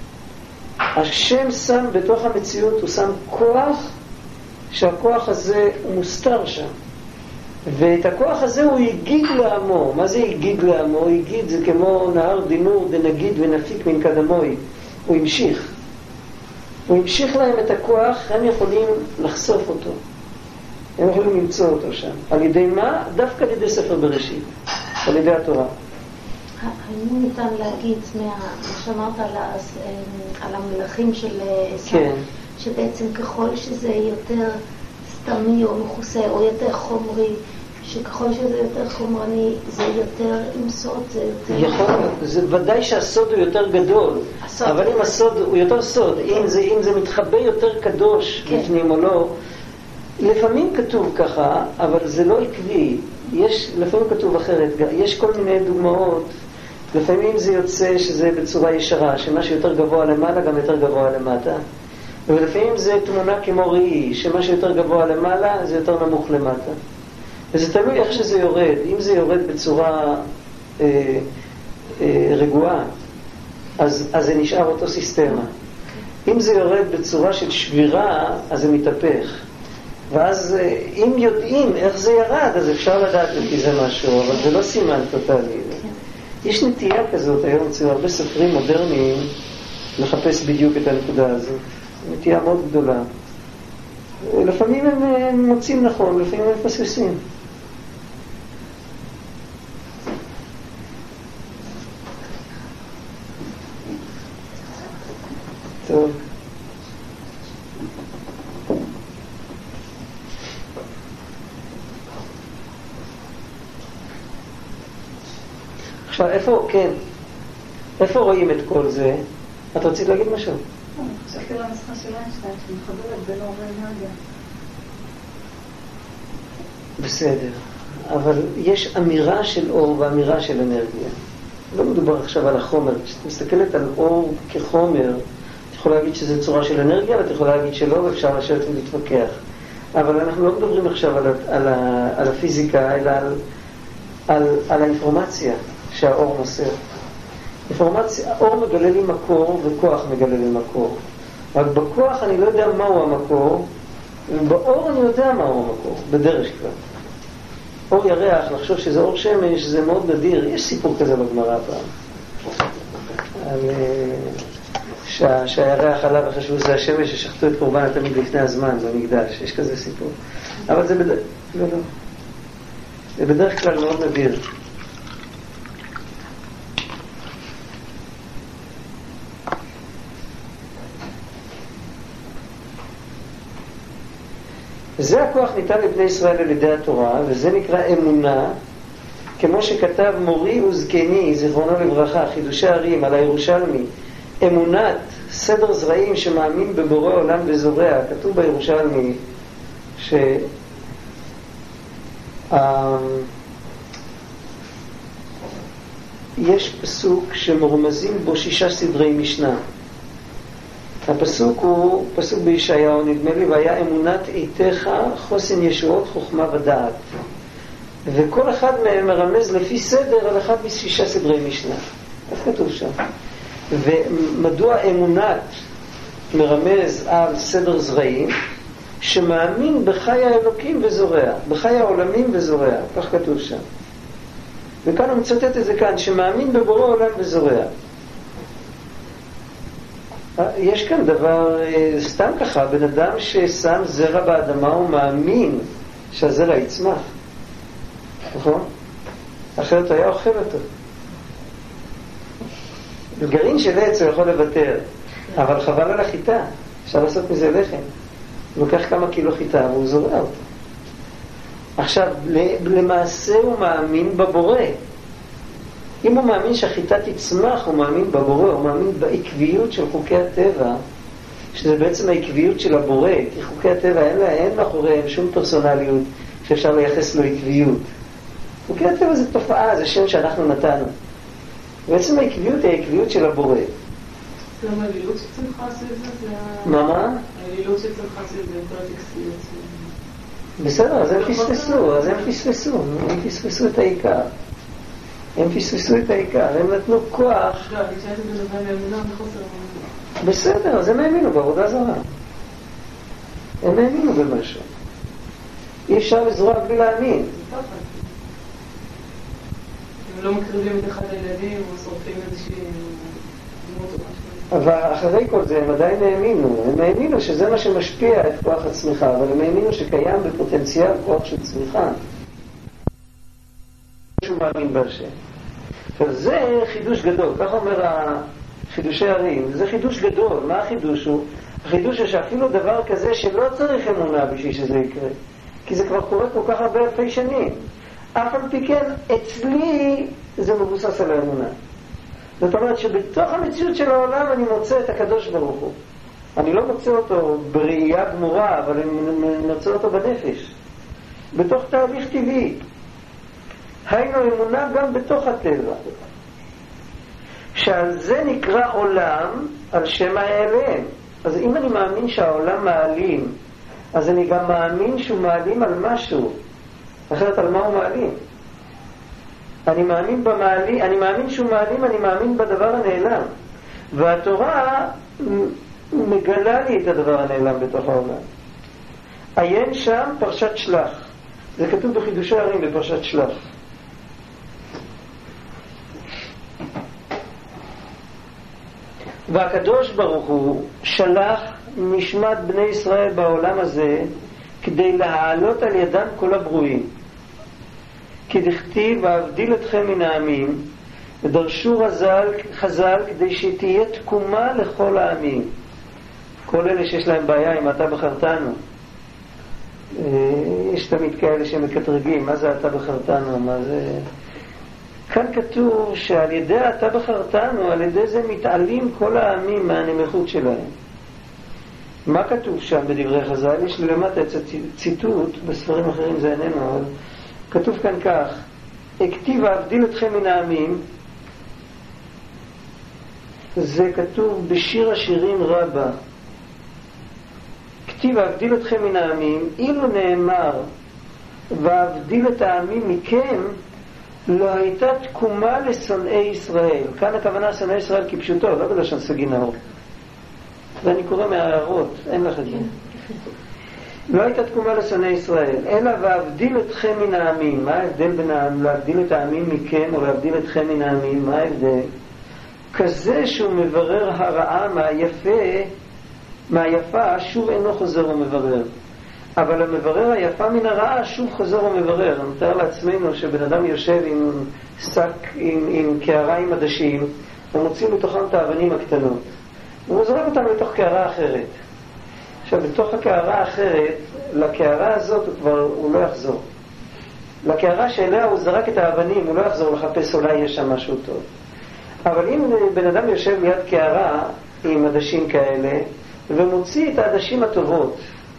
השם שם בתוך המציאות, הוא שם כוח, שהכוח הזה הוא מוסתר שם. ואת הכוח הזה הוא יגיד לעמו. מה זה יגיד לעמו? יגיד זה כמו נהר דינור דנגיד ונפיק מן קדמוי. הוא המשיך. הוא המשיך להם את הכוח, הם יכולים לחשוף אותו. הם יכולים למצוא אותו שם. על ידי מה? דווקא על ידי ספר בראשית. על ידי התורה. האם ניתן להגיד מה שאמרת על המלכים של עשיו, שבעצם ככל שזה יותר סתמי או מכוסה או יותר חומרי, שככל שזה יותר חומרני זה יותר עם סוד, זה יותר... יכול, זה ודאי שהסוד הוא יותר גדול, הסוד אבל אם הסוד הוא יותר סוד, אם זה, אם זה מתחבא יותר קדוש בפנים או לא, לפעמים כתוב ככה, אבל זה לא עקבי. יש, לפעמים כתוב אחרת, יש כל מיני דוגמאות. לפעמים זה יוצא שזה בצורה ישרה, שמה שיותר גבוה למעלה גם יותר גבוה למטה. ולפעמים זה תמונה כמו ראי, שמה שיותר גבוה למעלה זה יותר נמוך למטה. וזה תלוי איך שזה יורד. אם זה יורד בצורה אה, אה, רגועה, אז, אז זה נשאר אותו סיסטמה. אם זה יורד בצורה של שבירה, אז זה מתהפך. ואז אם יודעים איך זה ירד, אז אפשר לדעת לפי זה משהו, אבל זה לא סימן טוטלי. יש נטייה כזאת היום אצל הרבה סופרים מודרניים לחפש בדיוק את הנקודה הזאת. נטייה מאוד גדולה. לפעמים הם מוצאים נכון, לפעמים הם מפספסים. טוב. עכשיו, איפה, כן, איפה רואים את כל זה? את רצית להגיד משהו? אני חושבתי על המשחק של איינשטיין, שמחברת בין אור ואנרגיה. בסדר, אבל יש אמירה של אור ואמירה של אנרגיה. לא מדובר עכשיו על החומר. כשאת מסתכלת על אור כחומר, את יכולה להגיד שזה צורה של אנרגיה, ואת יכולה להגיד שלא, ואפשר לשבת ולהתווכח. אבל אנחנו לא מדברים עכשיו על, על, על הפיזיקה, אלא על, על, על האינפורמציה שהאור מוסר. אינפורמציה, האור מגלה לי מקור וכוח מגלה לי מקור. רק בכוח אני לא יודע מהו המקור, ובאור אני יודע מהו המקור, בדרך כלל. אור ירח, לחשוב שזה אור שמש, זה מאוד נדיר. יש סיפור כזה בגמרא פעם. על... שה, שהירח עלה וחשבו שזה השמש ששחטו את קורבן התמיד לפני הזמן במקדש. יש כזה סיפור. אבל זה בדרך... לא, לא. זה בדרך כלל מאוד נדיר. זה הכוח ניתן לבני ישראל על ידי התורה, וזה נקרא אמונה, כמו שכתב מורי וזקני, זיכרונו לברכה, חידושי הרים על הירושלמי, אמונת סדר זרעים שמאמין בבורא עולם וזורע. כתוב בירושלמי ש... יש פסוק שמרומזים בו שישה סדרי משנה. הפסוק הוא פסוק בישעיהו, נדמה לי, והיה אמונת עיתך חוסן ישועות חוכמה ודעת. וכל אחד מהם מרמז לפי סדר על אחד משישה סדרי משנה. איך כתוב שם? ומדוע אמונת מרמז על סדר זרעים? שמאמין בחי האלוקים וזורע, בחי העולמים וזורע, כך כתוב שם. וכאן הוא מצטט את זה כאן, שמאמין בבורא עולם וזורע. יש כאן דבר, סתם ככה, בן אדם ששם זרע באדמה הוא מאמין שהזרע יצמח, נכון? אחרת היה אוכל אותו. גרעין של עץ הוא יכול לוותר, אבל חבל על החיטה, אפשר לעשות מזה לחם. הוא לוקח כמה קילו חיטה והוא זורע אותו. עכשיו, למעשה הוא מאמין בבורא. אם הוא מאמין שהחיטה תצמח, הוא מאמין בבורא, הוא מאמין בעקביות של חוקי הטבע, שזה בעצם העקביות של הבורא, כי חוקי הטבע אין לה, אין מאחוריהם שום פרסונליות שאפשר לייחס לו עקביות. חוקי הטבע זה תופעה, זה שם שאנחנו נתנו. בעצם העקביות היא העקביות של הבורא. למה האלילות שצריכה עשו את זה? מה מה? האלילות שצריכה עשו את זה יותר טקסטיות. בסדר, אז הם פספסו, אז הם פספסו, הם פספסו את העיקר. הם פספסו את העיקר, הם נתנו כוח. לא, אני חושבת את זה לבן לאמונה בחוסר אמונה. בסדר, אז הם האמינו בעבודה זרה. הם האמינו במשהו. אי אפשר לזרוע בלי להאמין. זה פחד. הם לא מקריבים את אחד הילדים או שורפים איזושהי דמות או משהו. אבל אחרי כל זה הם עדיין האמינו. הם האמינו שזה מה שמשפיע את כוח הצמיחה, אבל הם האמינו שקיים בפוטנציאל כוח של צמיחה. שהוא מאמין בהשם. זה חידוש גדול, כך אומר חידושי הרים. זה חידוש גדול. מה החידוש הוא? החידוש הוא שאפילו דבר כזה שלא צריך אמונה בשביל שזה יקרה. כי זה כבר קורה כל כך הרבה אלפי שנים. אף על פי כן, אצלי זה מבוסס על האמונה. זאת אומרת שבתוך המציאות של העולם אני מוצא את הקדוש ברוך הוא. אני לא מוצא אותו בראייה גמורה, אבל אני מוצא אותו בנפש. בתוך תהליך טבעי. היינו אמונה גם בתוך הטבע. שעל זה נקרא עולם, על שם ההיעלם. אז אם אני מאמין שהעולם מעלים, אז אני גם מאמין שהוא מעלים על משהו. אחרת על מה הוא מעלים? אני מאמין במעלים, אני מאמין שהוא מעלים, אני מאמין בדבר הנעלם. והתורה מגלה לי את הדבר הנעלם בתוך העולם. עיין שם פרשת שלח. זה כתוב בחידושי הרים בפרשת שלח. והקדוש ברוך הוא שלח נשמת בני ישראל בעולם הזה כדי להעלות על ידם כל הברואים. כי דכתיב ואבדיל אתכם מן העמים, ודרשו חז"ל, חז"ל כדי שתהיה תקומה לכל העמים. כל אלה שיש להם בעיה עם אתה בחרתנו. יש תמיד כאלה שמקטרגים, מה זה אתה בחרתנו, מה זה... כאן כתוב שעל ידי אתה בחרתנו, על ידי זה מתעלים כל העמים מהנמיכות שלהם. מה כתוב שם בדברי חז"ל? יש למטה את ציטוט, בספרים אחרים זה איננו, אבל כתוב כאן כך: הכתיב ואבדיל אתכם מן העמים. זה כתוב בשיר השירים רבה. כתיב ואבדיל אתכם מן העמים, אילו נאמר ואבדיל את העמים מכם, לא הייתה תקומה לשונאי ישראל. כאן הכוונה שונאי ישראל כפשוטו, לא בלשון סגי נאור. ואני קורא מהערות, אין לך את זה. לא הייתה תקומה לשונאי ישראל, אלא ואבדיל אתכם מן העמים. מה ההבדל בין להבדיל את העמים מכם או להבדיל אתכם מן העמים? מה ההבדל? כזה שהוא מברר הרעה מהיפה, מהיפה שוב אינו חוזר ומברר. אבל המברר היפה מן הרעה שוב חוזר ומברר. נתאר לעצמנו שבן אדם יושב עם שק, עם, עם קערה עם עדשים, ומוציא מתוכם את האבנים הקטנות. הוא זורק אותם לתוך קערה אחרת. עכשיו, בתוך הקערה האחרת, לקערה הזאת הוא כבר, הוא לא יחזור. לקערה שאליה הוא זרק את האבנים, הוא לא יחזור לחפש, אולי יש שם משהו טוב. אבל אם בן אדם יושב ליד קערה עם עדשים כאלה, ומוציא את העדשים הטובות,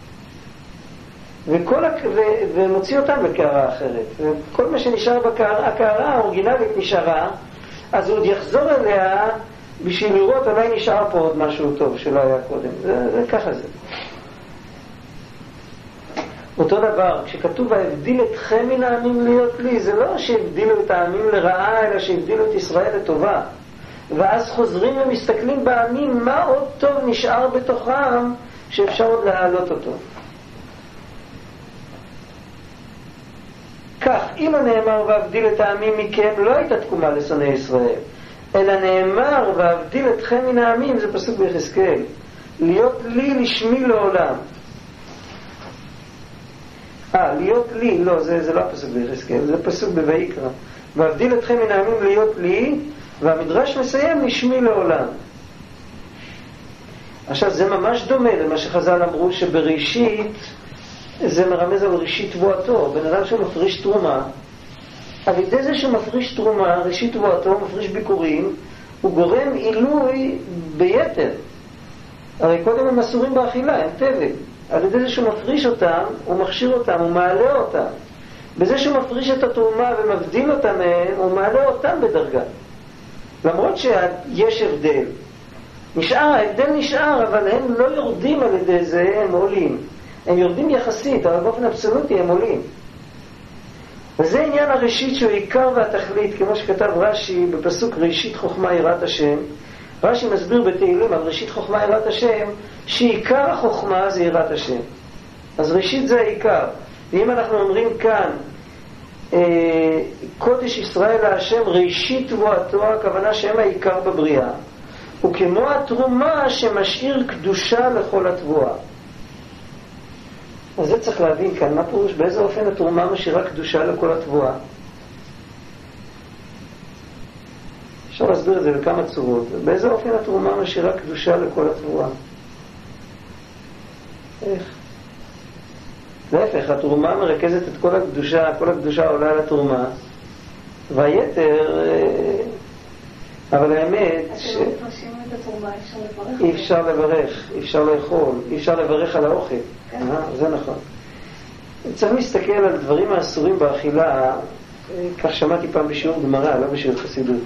וכל הק... ו... ומוציא אותם לקערה אחרת, וכל מה שנשאר בקערה, הקערה האורגינלית נשארה, אז הוא עוד יחזור אליה בשביל לראות אולי נשאר פה עוד משהו טוב שלא היה קודם. זה, זה ככה זה. אותו דבר, כשכתוב ההבדיל אתכם מן העמים להיות לי, זה לא שהבדילו את העמים לרעה, אלא שהבדילו את ישראל לטובה. ואז חוזרים ומסתכלים בעמים מה עוד טוב נשאר בתוכם שאפשר עוד להעלות אותו. כך, אם הנאמר והבדיל את העמים מכם, לא הייתה תקומה לשונאי ישראל, אלא נאמר והבדיל אתכם מן העמים, זה פסוק ביחזקאל, להיות לי לשמי לעולם. אה, להיות לי, לא, זה, זה לא הפסוק ביחזקאל, זה פסוק בויקרא. והבדיל אתכם מן העמים להיות לי, והמדרש מסיים לשמי לעולם. עכשיו, זה ממש דומה למה שחז"ל אמרו שבראשית, זה מרמז על ראשית תבואתו. בן אדם שמפריש תרומה, על ידי זה שמפריש תרומה, ראשית תבואתו, מפריש ביקורים, הוא גורם עילוי ביתר. הרי קודם הם אסורים באכילה, הם טבל. על ידי זה שהוא מפריש אותם, הוא מכשיר אותם, הוא מעלה אותם. בזה שהוא מפריש את התרומה ומבדיל אותם מהם, הוא מעלה אותם בדרגה. למרות שיש הבדל. נשאר, ההבדל נשאר, אבל הם לא יורדים על ידי זה, הם עולים. הם יורדים יחסית, אבל באופן אבסולוטי הם עולים. וזה עניין הראשית שהוא עיקר והתכלית, כמו שכתב רש"י בפסוק ראשית חוכמה יראת השם. רש"י מסביר בתהילים על ראשית חוכמה יראת השם, שעיקר החוכמה זה יראת השם. אז ראשית זה העיקר. ואם אנחנו אומרים כאן, אה, קודש ישראל להשם ראשית תבואתו, הכוונה שהם העיקר בבריאה. וכמו התרומה שמשאיר קדושה לכל התבואה. אז זה צריך להבין כאן, מה פירוש? באיזה אופן התרומה משאירה קדושה לכל התבואה? אפשר להסביר את זה בכמה צורות. באיזה אופן התרומה משאירה קדושה לכל התבואה? איך? להפך, התרומה מרכזת את כל הקדושה, כל הקדושה עולה על התרומה, והיתר, אבל האמת ש... אי אפשר לברך, אי אפשר לאכול, אי אפשר לברך על האוכל. זה נכון. צריך להסתכל על דברים האסורים באכילה, כך שמעתי פעם בשיעור גמרא, לא בשיעור חסידות.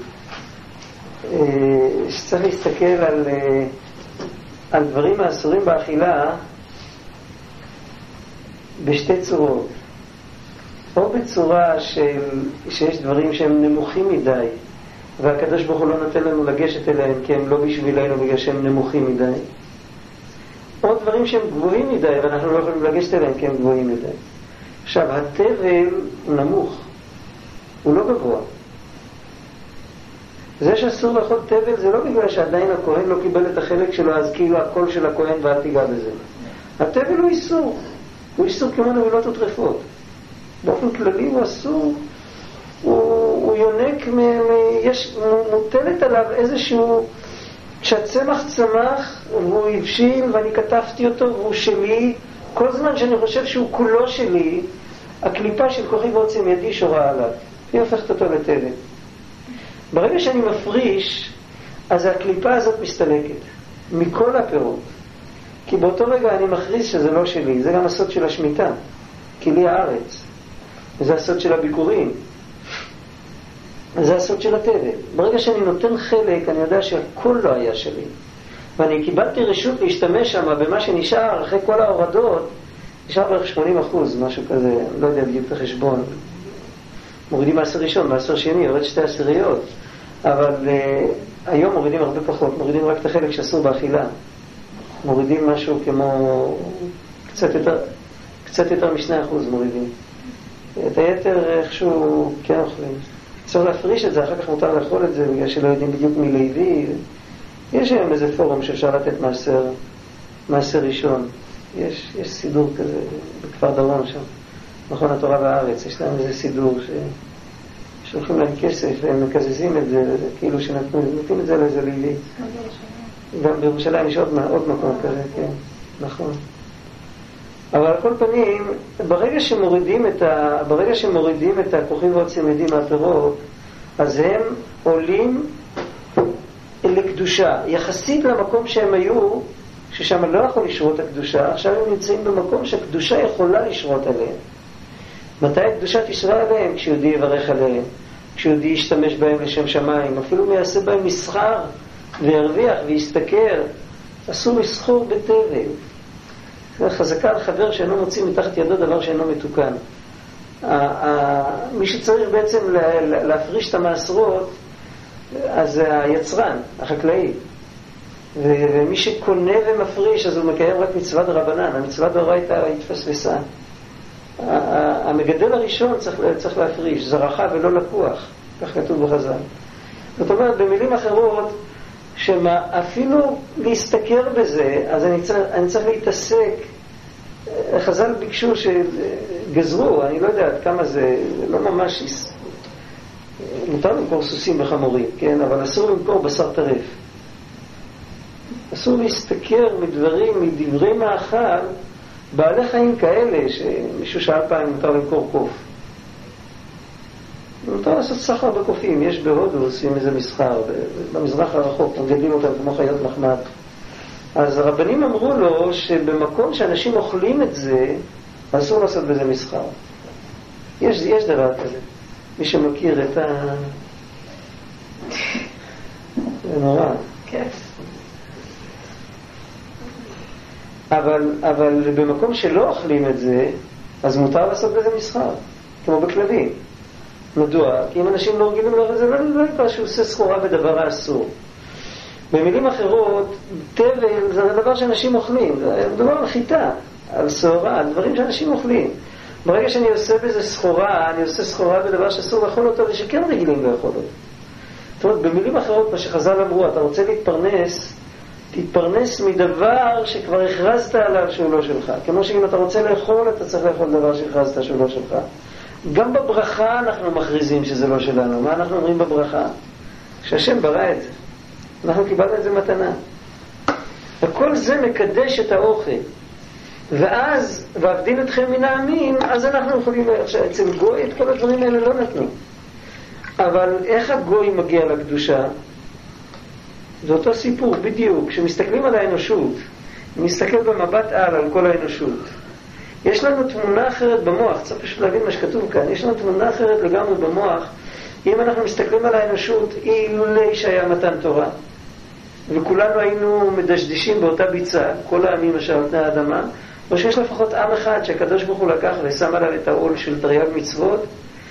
שצריך להסתכל על, על דברים האסורים באכילה בשתי צורות. או בצורה של, שיש דברים שהם נמוכים מדי, והקדוש ברוך הוא לא נותן לנו לגשת אליהם כי הם לא בשבילנו בגלל שהם נמוכים מדי. או דברים שהם גבוהים מדי ואנחנו לא יכולים לגשת אליהם כי הם גבוהים מדי. עכשיו, הטבל הוא נמוך, הוא לא גבוה. זה שאסור לאכול טבל זה לא בגלל שעדיין הכהן לא קיבל את החלק שלו, אז כאילו הכל של הכהן ואל תיגע בזה. הטבל הוא איסור, הוא איסור כמו נבילות וטרפות. באופן כללי הוא אסור, הוא, הוא יונק, מ, מ, יש, מוטלת עליו איזשהו, כשהצמח צמח והוא הבשיל ואני כתבתי אותו והוא שלי, כל זמן שאני חושב שהוא כולו שלי, הקליפה של כוחי ועוצם ידי שורה עליו, היא הופכת אותו לטבל. ברגע שאני מפריש, אז הקליפה הזאת מסתלקת מכל הפירות, כי באותו רגע אני מכריז שזה לא שלי. זה גם הסוד של השמיטה, כי לי הארץ, וזה הסוד של הביקורים, וזה הסוד של הטבל. ברגע שאני נותן חלק, אני יודע שהכל לא היה שלי, ואני קיבלתי רשות להשתמש שם במה שנשאר אחרי כל ההורדות. נשאר בערך שמונים אחוז, משהו כזה, לא יודע בדיוק את החשבון. מורידים מעשר ראשון, מעשר שני, יורד שתי עשיריות. אבל uh, היום מורידים הרבה פחות, מורידים רק את החלק שאסור באכילה. מורידים משהו כמו קצת יותר, קצת יותר משני אחוז מורידים. את היתר איכשהו כן אוכלים. צריך להפריש את זה, אחר כך מותר לאכול את זה, בגלל שלא יודעים בדיוק מי להביא. יש היום איזה פורום שאפשר לתת מעשר, מעשר ראשון. יש, יש סידור כזה בכפר דרום שם. מכון התורה בארץ, יש להם איזה סידור ש... שולחים להם כסף והם מקזזים את זה, כאילו שנותנים את זה לאיזה לילי. גם בירושלים יש עוד, עוד מקום כזה, כן, נכון. אבל על כל פנים, ברגע שמורידים את ה... ברגע שמורידים את הכוחים ועוצם ידי מהפירות, אז הם עולים לקדושה. יחסית למקום שהם היו, ששם לא יכול לשרות הקדושה, עכשיו הם נמצאים במקום שהקדושה יכולה לשרות עליהם. מתי הקדושה תשרה עליהם? כשיהודי יברך עליהם, כשיהודי ישתמש בהם לשם שמיים, אפילו מייעשה בהם מסחר, וירוויח ויסתכר, אסור לסחור בתבל. חזקה על חבר שאינו מוציא מתחת ידו דבר שאינו מתוקן. מי שצריך בעצם להפריש את המעשרות, אז זה היצרן, החקלאי. ומי שקונה ומפריש, אז הוא מקיים רק מצוות רבנן, המצוות דאורייתא התפספסה. המגדל הראשון צריך, צריך להפריש, זרחה ולא לקוח, כך כתוב בחז"ל. זאת אומרת, במילים אחרות, שמה אפילו להסתכר בזה, אז אני צריך, אני צריך להתעסק. חז"ל ביקשו שגזרו, אני לא יודעת כמה זה, לא ממש, מותר למכור סוסים וחמורים, כן? אבל אסור למכור בשר טרף. אסור להסתכר מדברים, מדברי מאכל, בעלי חיים כאלה, שמישהו שאל פעם מותר למכור קוף. מותר לעשות סחר בקופים, יש בהודו, עושים איזה מסחר, במזרח הרחוק, מגדלים אותם כמו חיות מחמד. אז הרבנים אמרו לו שבמקום שאנשים אוכלים את זה, אסור לעשות בזה מסחר. יש, יש דבר כזה. מי שמכיר את ה... זה נורא. כן. אבל, אבל במקום שלא אוכלים את זה, אז מותר לעשות בזה מסחר, כמו בכלבים. מדוע? כי אם אנשים לא רגילים לזה, זה לא נקרא שהוא עושה סחורה בדבר האסור. במילים אחרות, תבל זה הדבר שאנשים אוכלים, זה דבר על חיטה, על סעורה, על דברים שאנשים אוכלים. ברגע שאני עושה בזה סחורה, אני עושה סחורה בדבר שאסור לאכול אותו, ושכן רגילים לאכול אותו. זאת אומרת, במילים אחרות, מה שחז"ל אמרו, אתה רוצה להתפרנס, תתפרנס מדבר שכבר הכרזת עליו שהוא לא שלך. כמו שאם אתה רוצה לאכול, אתה צריך לאכול דבר שהכרזת שהוא לא שלך. גם בברכה אנחנו מכריזים שזה לא שלנו. מה אנחנו אומרים בברכה? שהשם ברא את זה. אנחנו קיבלנו את זה מתנה. וכל זה מקדש את האוכל. ואז, ואבדיל אתכם מן העמים, אז אנחנו יכולים... עכשיו, אצל גוי את כל הדברים האלה לא נתנו. אבל איך הגוי מגיע לקדושה? זה אותו סיפור בדיוק. כשמסתכלים על האנושות, מסתכל במבט על על כל האנושות. יש לנו תמונה אחרת במוח, צריך פשוט להבין מה שכתוב כאן. יש לנו תמונה אחרת לגמרי במוח. אם אנחנו מסתכלים על האנושות, אילולי שהיה מתן תורה, וכולנו היינו מדשדשים באותה ביצה, כל העמים אשר על פני האדמה, או שיש לפחות עם אחד שהקדוש ברוך הוא לקח ושם עליו את העול של תרי"ג מצוות,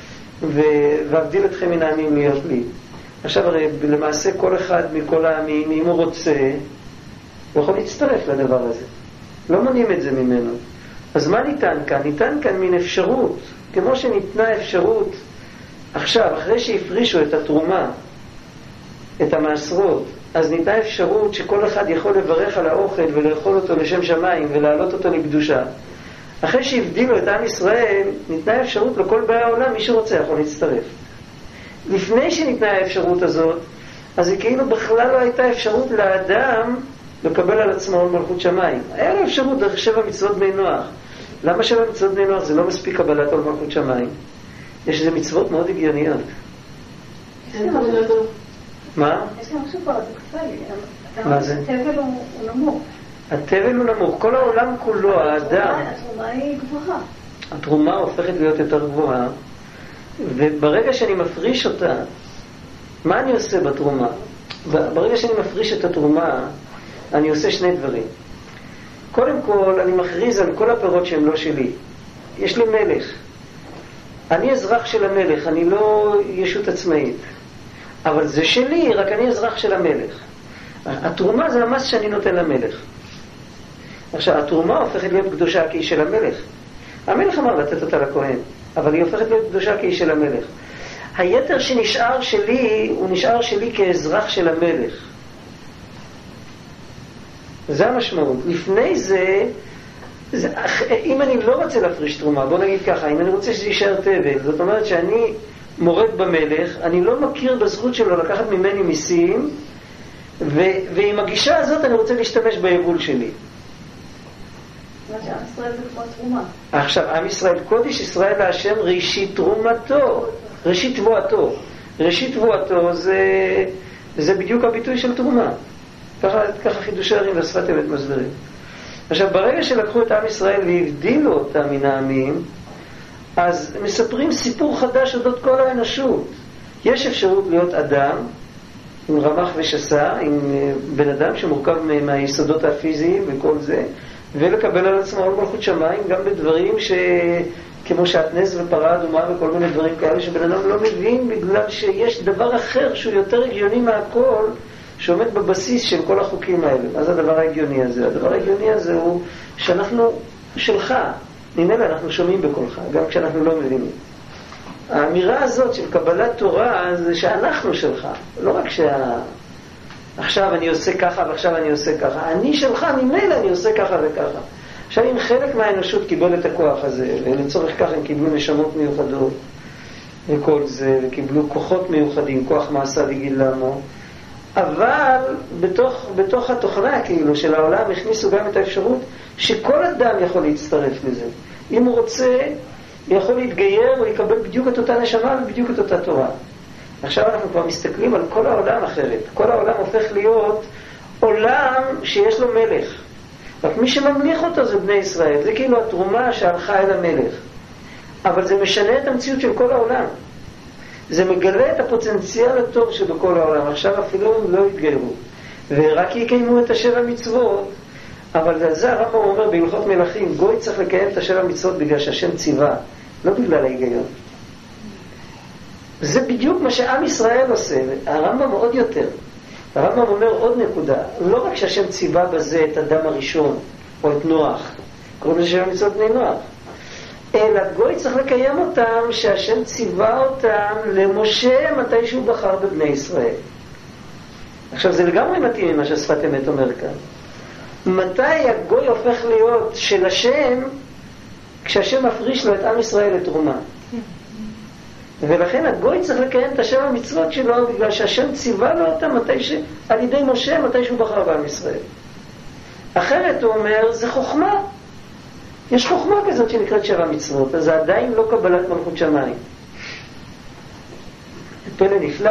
ואבדיל אתכם מן העמים להיות לי. עכשיו הרי למעשה כל אחד מכל העמים, אם הוא רוצה, הוא יכול להצטרף לדבר הזה. לא מונעים את זה ממנו. אז מה ניתן כאן? ניתן כאן מין אפשרות, כמו שניתנה אפשרות עכשיו, אחרי שהפרישו את התרומה, את המעשרות, אז ניתנה אפשרות שכל אחד יכול לברך על האוכל ולאכול אותו לשם שמיים ולהעלות אותו לקדושה. אחרי שהבדילו את עם ישראל, ניתנה אפשרות לכל באי העולם, מי שרוצה יכול להצטרף. לפני שניתנה האפשרות הזאת, אז זה כאילו בכלל לא הייתה אפשרות לאדם לקבל על עצמו מלכות שמיים. היה לו אפשרות דרך שבע מצוות בני נוח. למה שבע מצוות בני נוח זה לא מספיק קבלת על מלכות שמיים? יש איזה מצוות מאוד הגיוניות. מה? יש לי משהו פרדוקסלי. מה זה? התבל הוא נמוך. התבל הוא נמוך. כל העולם כולו, האדם... התרומה היא גבוהה. התרומה הופכת להיות יותר גבוהה, וברגע שאני מפריש אותה, מה אני עושה בתרומה? ברגע שאני מפריש את התרומה, אני עושה שני דברים. קודם כל, אני מכריז על כל הפירות שהם לא שלי. יש לי מלך. אני אזרח של המלך, אני לא ישות עצמאית. אבל זה שלי, רק אני אזרח של המלך. התרומה זה המס שאני נותן למלך. עכשיו, התרומה הופכת להיות קדושה כי היא של המלך. המלך אמר לתת אותה לכהן, אבל היא הופכת להיות קדושה כי היא של המלך. היתר שנשאר שלי, הוא נשאר שלי כאזרח של המלך. זה המשמעות. לפני זה, זה, אם אני לא רוצה להפריש תרומה, בוא נגיד ככה, אם אני רוצה שזה יישאר תבל, זאת אומרת שאני מורד במלך, אני לא מכיר בזכות שלו לקחת ממני מיסים, ו, ועם הגישה הזאת אני רוצה להשתמש ביבול שלי. זאת אומרת שעם ישראל זה כמו תרומה. עכשיו, עם ישראל, קודש ישראל להשם ראשית תרומתו, ראשית תבואתו. ראשית תבואתו זה, זה בדיוק הביטוי של תרומה. ככה, ככה חידושי הרים ושפת אמת מסבירים. עכשיו, ברגע שלקחו את עם ישראל והבדילו אותם מן העמים, אז מספרים סיפור חדש אודות כל האנושות. יש אפשרות להיות אדם, עם רמ"ח ושסה, עם בן אדם שמורכב מהיסודות הפיזיים וכל זה, ולקבל על עצמו על מלכות שמיים גם בדברים ש... כמו שעטנז ופרה אדומה וכל מיני דברים כאלה שבן אדם לא מבין, בגלל שיש דבר אחר שהוא יותר הגיוני מהכל, שעומד בבסיס של כל החוקים האלה. מה זה הדבר ההגיוני הזה? הדבר ההגיוני הזה הוא שאנחנו שלך, ממילא אנחנו שומעים בקולך, גם כשאנחנו לא מבינים. האמירה הזאת של קבלת תורה זה שאנחנו שלך, לא רק שה... עכשיו אני עושה ככה ועכשיו אני עושה ככה, אני שלך, ממילא אני עושה ככה וככה. עכשיו אם חלק מהאנושות קיבל את הכוח הזה, ולצורך כך הם קיבלו נשמות מיוחדות וכל זה, וקיבלו כוחות מיוחדים, כוח מעשה וגיל לעמו, אבל בתוך, בתוך התוכנה כאילו של העולם הכניסו גם את האפשרות שכל אדם יכול להצטרף לזה. אם הוא רוצה, הוא יכול להתגייר, הוא יקבל בדיוק את אותה נשמה ובדיוק את אותה תורה. עכשיו אנחנו כבר מסתכלים על כל העולם אחרת. כל העולם הופך להיות עולם שיש לו מלך. רק מי שממליך אותו זה בני ישראל. זה כאילו התרומה שהלכה אל המלך. אבל זה משנה את המציאות של כל העולם. זה מגלה את הפוטנציאל הטוב שבכל העולם. עכשיו אפילו הם לא יתגיירו. ורק יקיימו את השבע מצוות. אבל זה הרמב"ם אומר בהלכות מלכים, גוי צריך לקיים את השבע מצוות בגלל שהשם ציווה, לא בגלל ההיגיון. זה בדיוק מה שעם ישראל עושה. הרמב"ם עוד יותר. הרמב"ם אומר עוד נקודה, לא רק שהשם ציווה בזה את אדם הראשון או את נוח, קוראים לזה שבע מצוות בני נוח, אלא גוי צריך לקיים אותם שהשם ציווה אותם למשה מתי שהוא בחר בבני ישראל. עכשיו זה לגמרי מתאים ממה שהשפת אמת אומר כאן. מתי הגוי הופך להיות של השם? כשהשם מפריש לו את עם ישראל לתרומה. ולכן הגוי צריך לקיים את השם המצוות שלו בגלל שהשם ציווה לו אותם מתי ש... על ידי משה מתי שהוא בחר בעם ישראל. אחרת הוא אומר זה חוכמה. יש חוכמה כזאת שנקראת שבע מצוות, אז זה עדיין לא קבלת מלכות שמיים. פלא נפלא.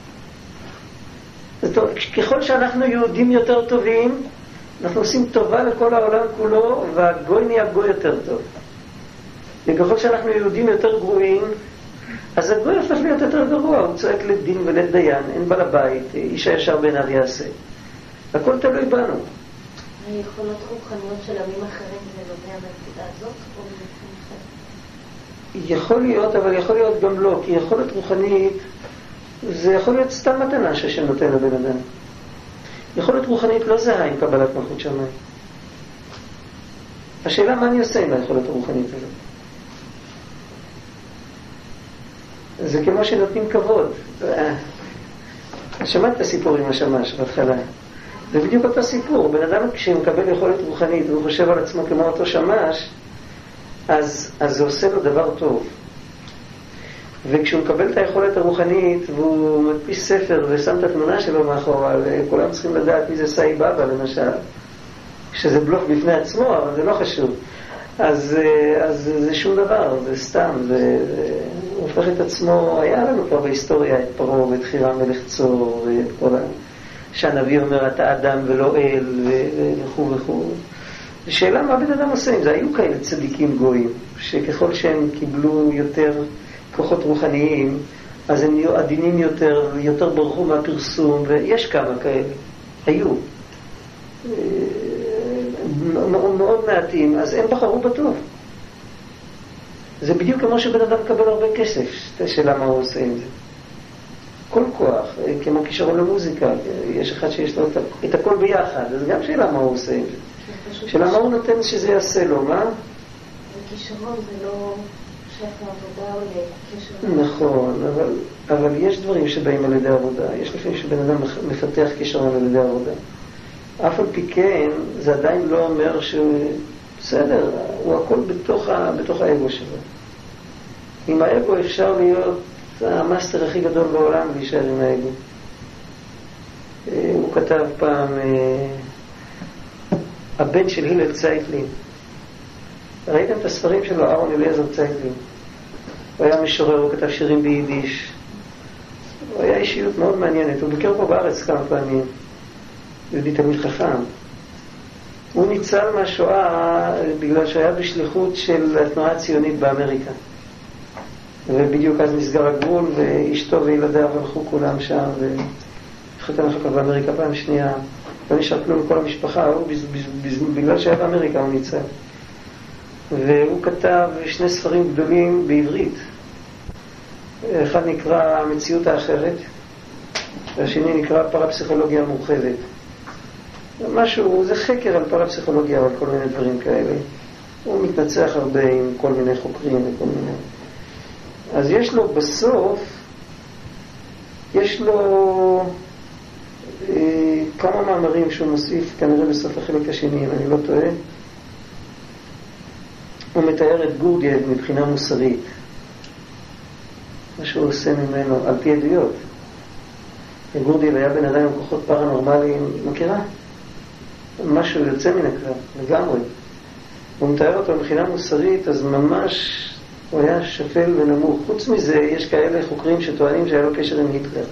ככל שאנחנו יהודים יותר טובים, אנחנו עושים טובה לכל העולם כולו, והגוי נהיה גוי יותר טוב. וככל שאנחנו יהודים יותר גרועים, אז הגוי הופך להיות יותר גרוע, הוא צועק לדין ולדיין, אין בעל הבית, איש הישר בעיניו יעשה. הכל תלוי בנו. היכולות רוחניות של עמים אחרים זה נובע מהנקודה הזאת או מנקודה אחרת? יכול להיות, אבל יכול להיות גם לא, כי יכולת רוחנית זה יכול להיות סתם מתנה שהשם נותן לבן אדם. יכולת רוחנית לא זהה עם קבלת מלכות שמיים. השאלה מה אני עושה עם היכולת הרוחנית הזאת? זה כמו שנותנים כבוד. שמעת את הסיפור עם השמש בהתחלה. זה בדיוק אותו סיפור. בן אדם כשהוא מקבל יכולת רוחנית והוא חושב על עצמו כמו אותו שמש, אז, אז זה עושה לו דבר טוב. וכשהוא מקבל את היכולת הרוחנית והוא מדפיס ספר ושם את התמונה שלו מאחורה, וכולם צריכים לדעת מי זה סאי בבא למשל, שזה בלוף בפני עצמו, אבל זה לא חשוב. אז, אז זה שום דבר, זה סתם, זה, הוא הופך את עצמו, היה לנו כבר בהיסטוריה את פרעה ואת חירם מלך צור, ואת כל ה... שהנביא אומר אתה אדם ולא אל, וכו' וכו'. השאלה מה בן אדם עושה עם זה? היו כאלה צדיקים גויים, שככל שהם קיבלו יותר כוחות רוחניים, אז הם נהיו עדינים יותר, יותר ברחו מהפרסום, ויש כמה כאלה. היו. מאוד, מאוד מעטים, אז הם בחרו בטוב. זה בדיוק כמו שבן אדם מקבל הרבה כסף, שאלה מה הוא עושה עם זה. כל כוח, כמו כישרון למוזיקה, יש אחד שיש לו את הכל ביחד, אז גם שאלה מה הוא עושה עם זה. שאלה מה הוא נותן שזה יעשה לו, מה? כישרון זה לא שייך לעבודה או לקשר. נכון, אבל, אבל יש דברים שבאים על ידי עבודה. יש לפעמים שבן אדם מפתח כישרון על ידי עבודה. אף על פי כן, זה עדיין לא אומר שבסדר, הוא הכל בתוך, ה, בתוך האגו שלו. עם האגו אפשר להיות המאסטר הכי גדול בעולם להישאר עם האגו. הוא כתב פעם, הבן של הלל צייטלין. ראיתם את הספרים שלו, אהרון אליעזר צייטלין. הוא היה משורר, הוא כתב שירים ביידיש. הוא היה אישיות מאוד מעניינת, הוא ביקר פה בארץ כמה פעמים. יהודי תלמיד חכם. הוא ניצל מהשואה בגלל שהיה בשליחות של התנועה הציונית באמריקה. ובדיוק אז נסגר הגבול, ואשתו וילדיו הלכו כולם שם, התחתן אחר כך באמריקה פעם שנייה, לא נשאר כלום מכל המשפחה, הוא בגלל שהיה באמריקה הוא ניצל. והוא כתב שני ספרים גדולים בעברית. אחד נקרא המציאות האחרת, והשני נקרא פרפסיכולוגיה המורחבת. משהו, זה חקר על פרפסיכולוגיה ועל כל מיני דברים כאלה. הוא מתנצח הרבה עם כל מיני חוקרים וכל מיני. אז יש לו בסוף, יש לו אה, כמה מאמרים שהוא מוסיף כנראה בסוף החלק השני, אם אני לא טועה. הוא מתאר את גורדייב מבחינה מוסרית. מה שהוא עושה ממנו, על פי עדויות. גורדייב היה בן אדם עם כוחות פרנורמליים, מכירה? משהו יוצא מן הכלל, לגמרי. הוא מתאר אותו מבחינה מוסרית, אז ממש הוא היה שפל ונמוך. חוץ מזה, יש כאלה חוקרים שטוענים שהיה לו קשר עם היטלר.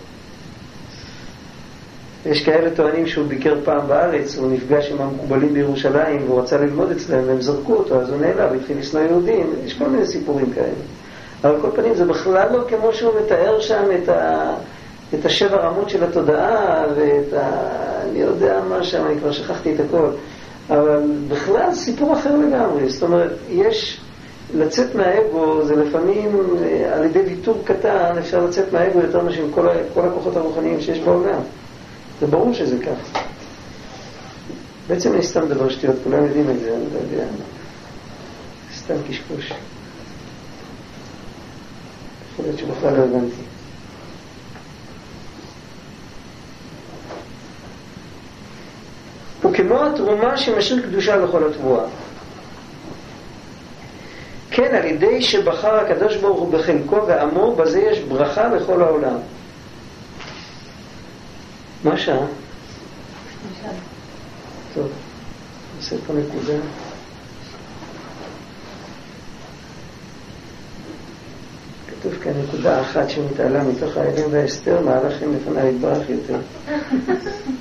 יש כאלה טוענים שהוא ביקר פעם בארץ, הוא נפגש עם המקובלים בירושלים, והוא רצה ללמוד אצלם, והם זרקו אותו, אז הוא נעלב, התחיל לשנוא יהודים. יש כל מיני סיפורים כאלה. אבל כל פנים, זה בכלל לא כמו שהוא מתאר שם את ה... את השבע רמות של התודעה, ואת ה... אני יודע מה שם, אני כבר שכחתי את הכל. אבל בכלל סיפור אחר לגמרי. זאת אומרת, יש לצאת מהאגו, זה לפעמים על ידי ויתור קטן, אפשר לצאת מהאגו יותר משהו עם כל, ה... כל הכוחות הרוחניים שיש בעולם. זה ברור שזה כך. בעצם אני סתם דבר שטויות, כולם יודעים את זה, אני לא יודע. סתם קשקוש. יכול להיות שבכלל לא הבנתי. וכמו התרומה שמשאיר קדושה לכל התבואה. כן, על ידי שבחר הקדוש ברוך הוא בחלקו ועמו, בזה יש ברכה לכל העולם. מה שעה? טוב, נעשה פה נקודה. כתוב כאן נקודה אחת שמתעלה מתוך האלים והאסתר, מהלכים לפני יתברך יותר.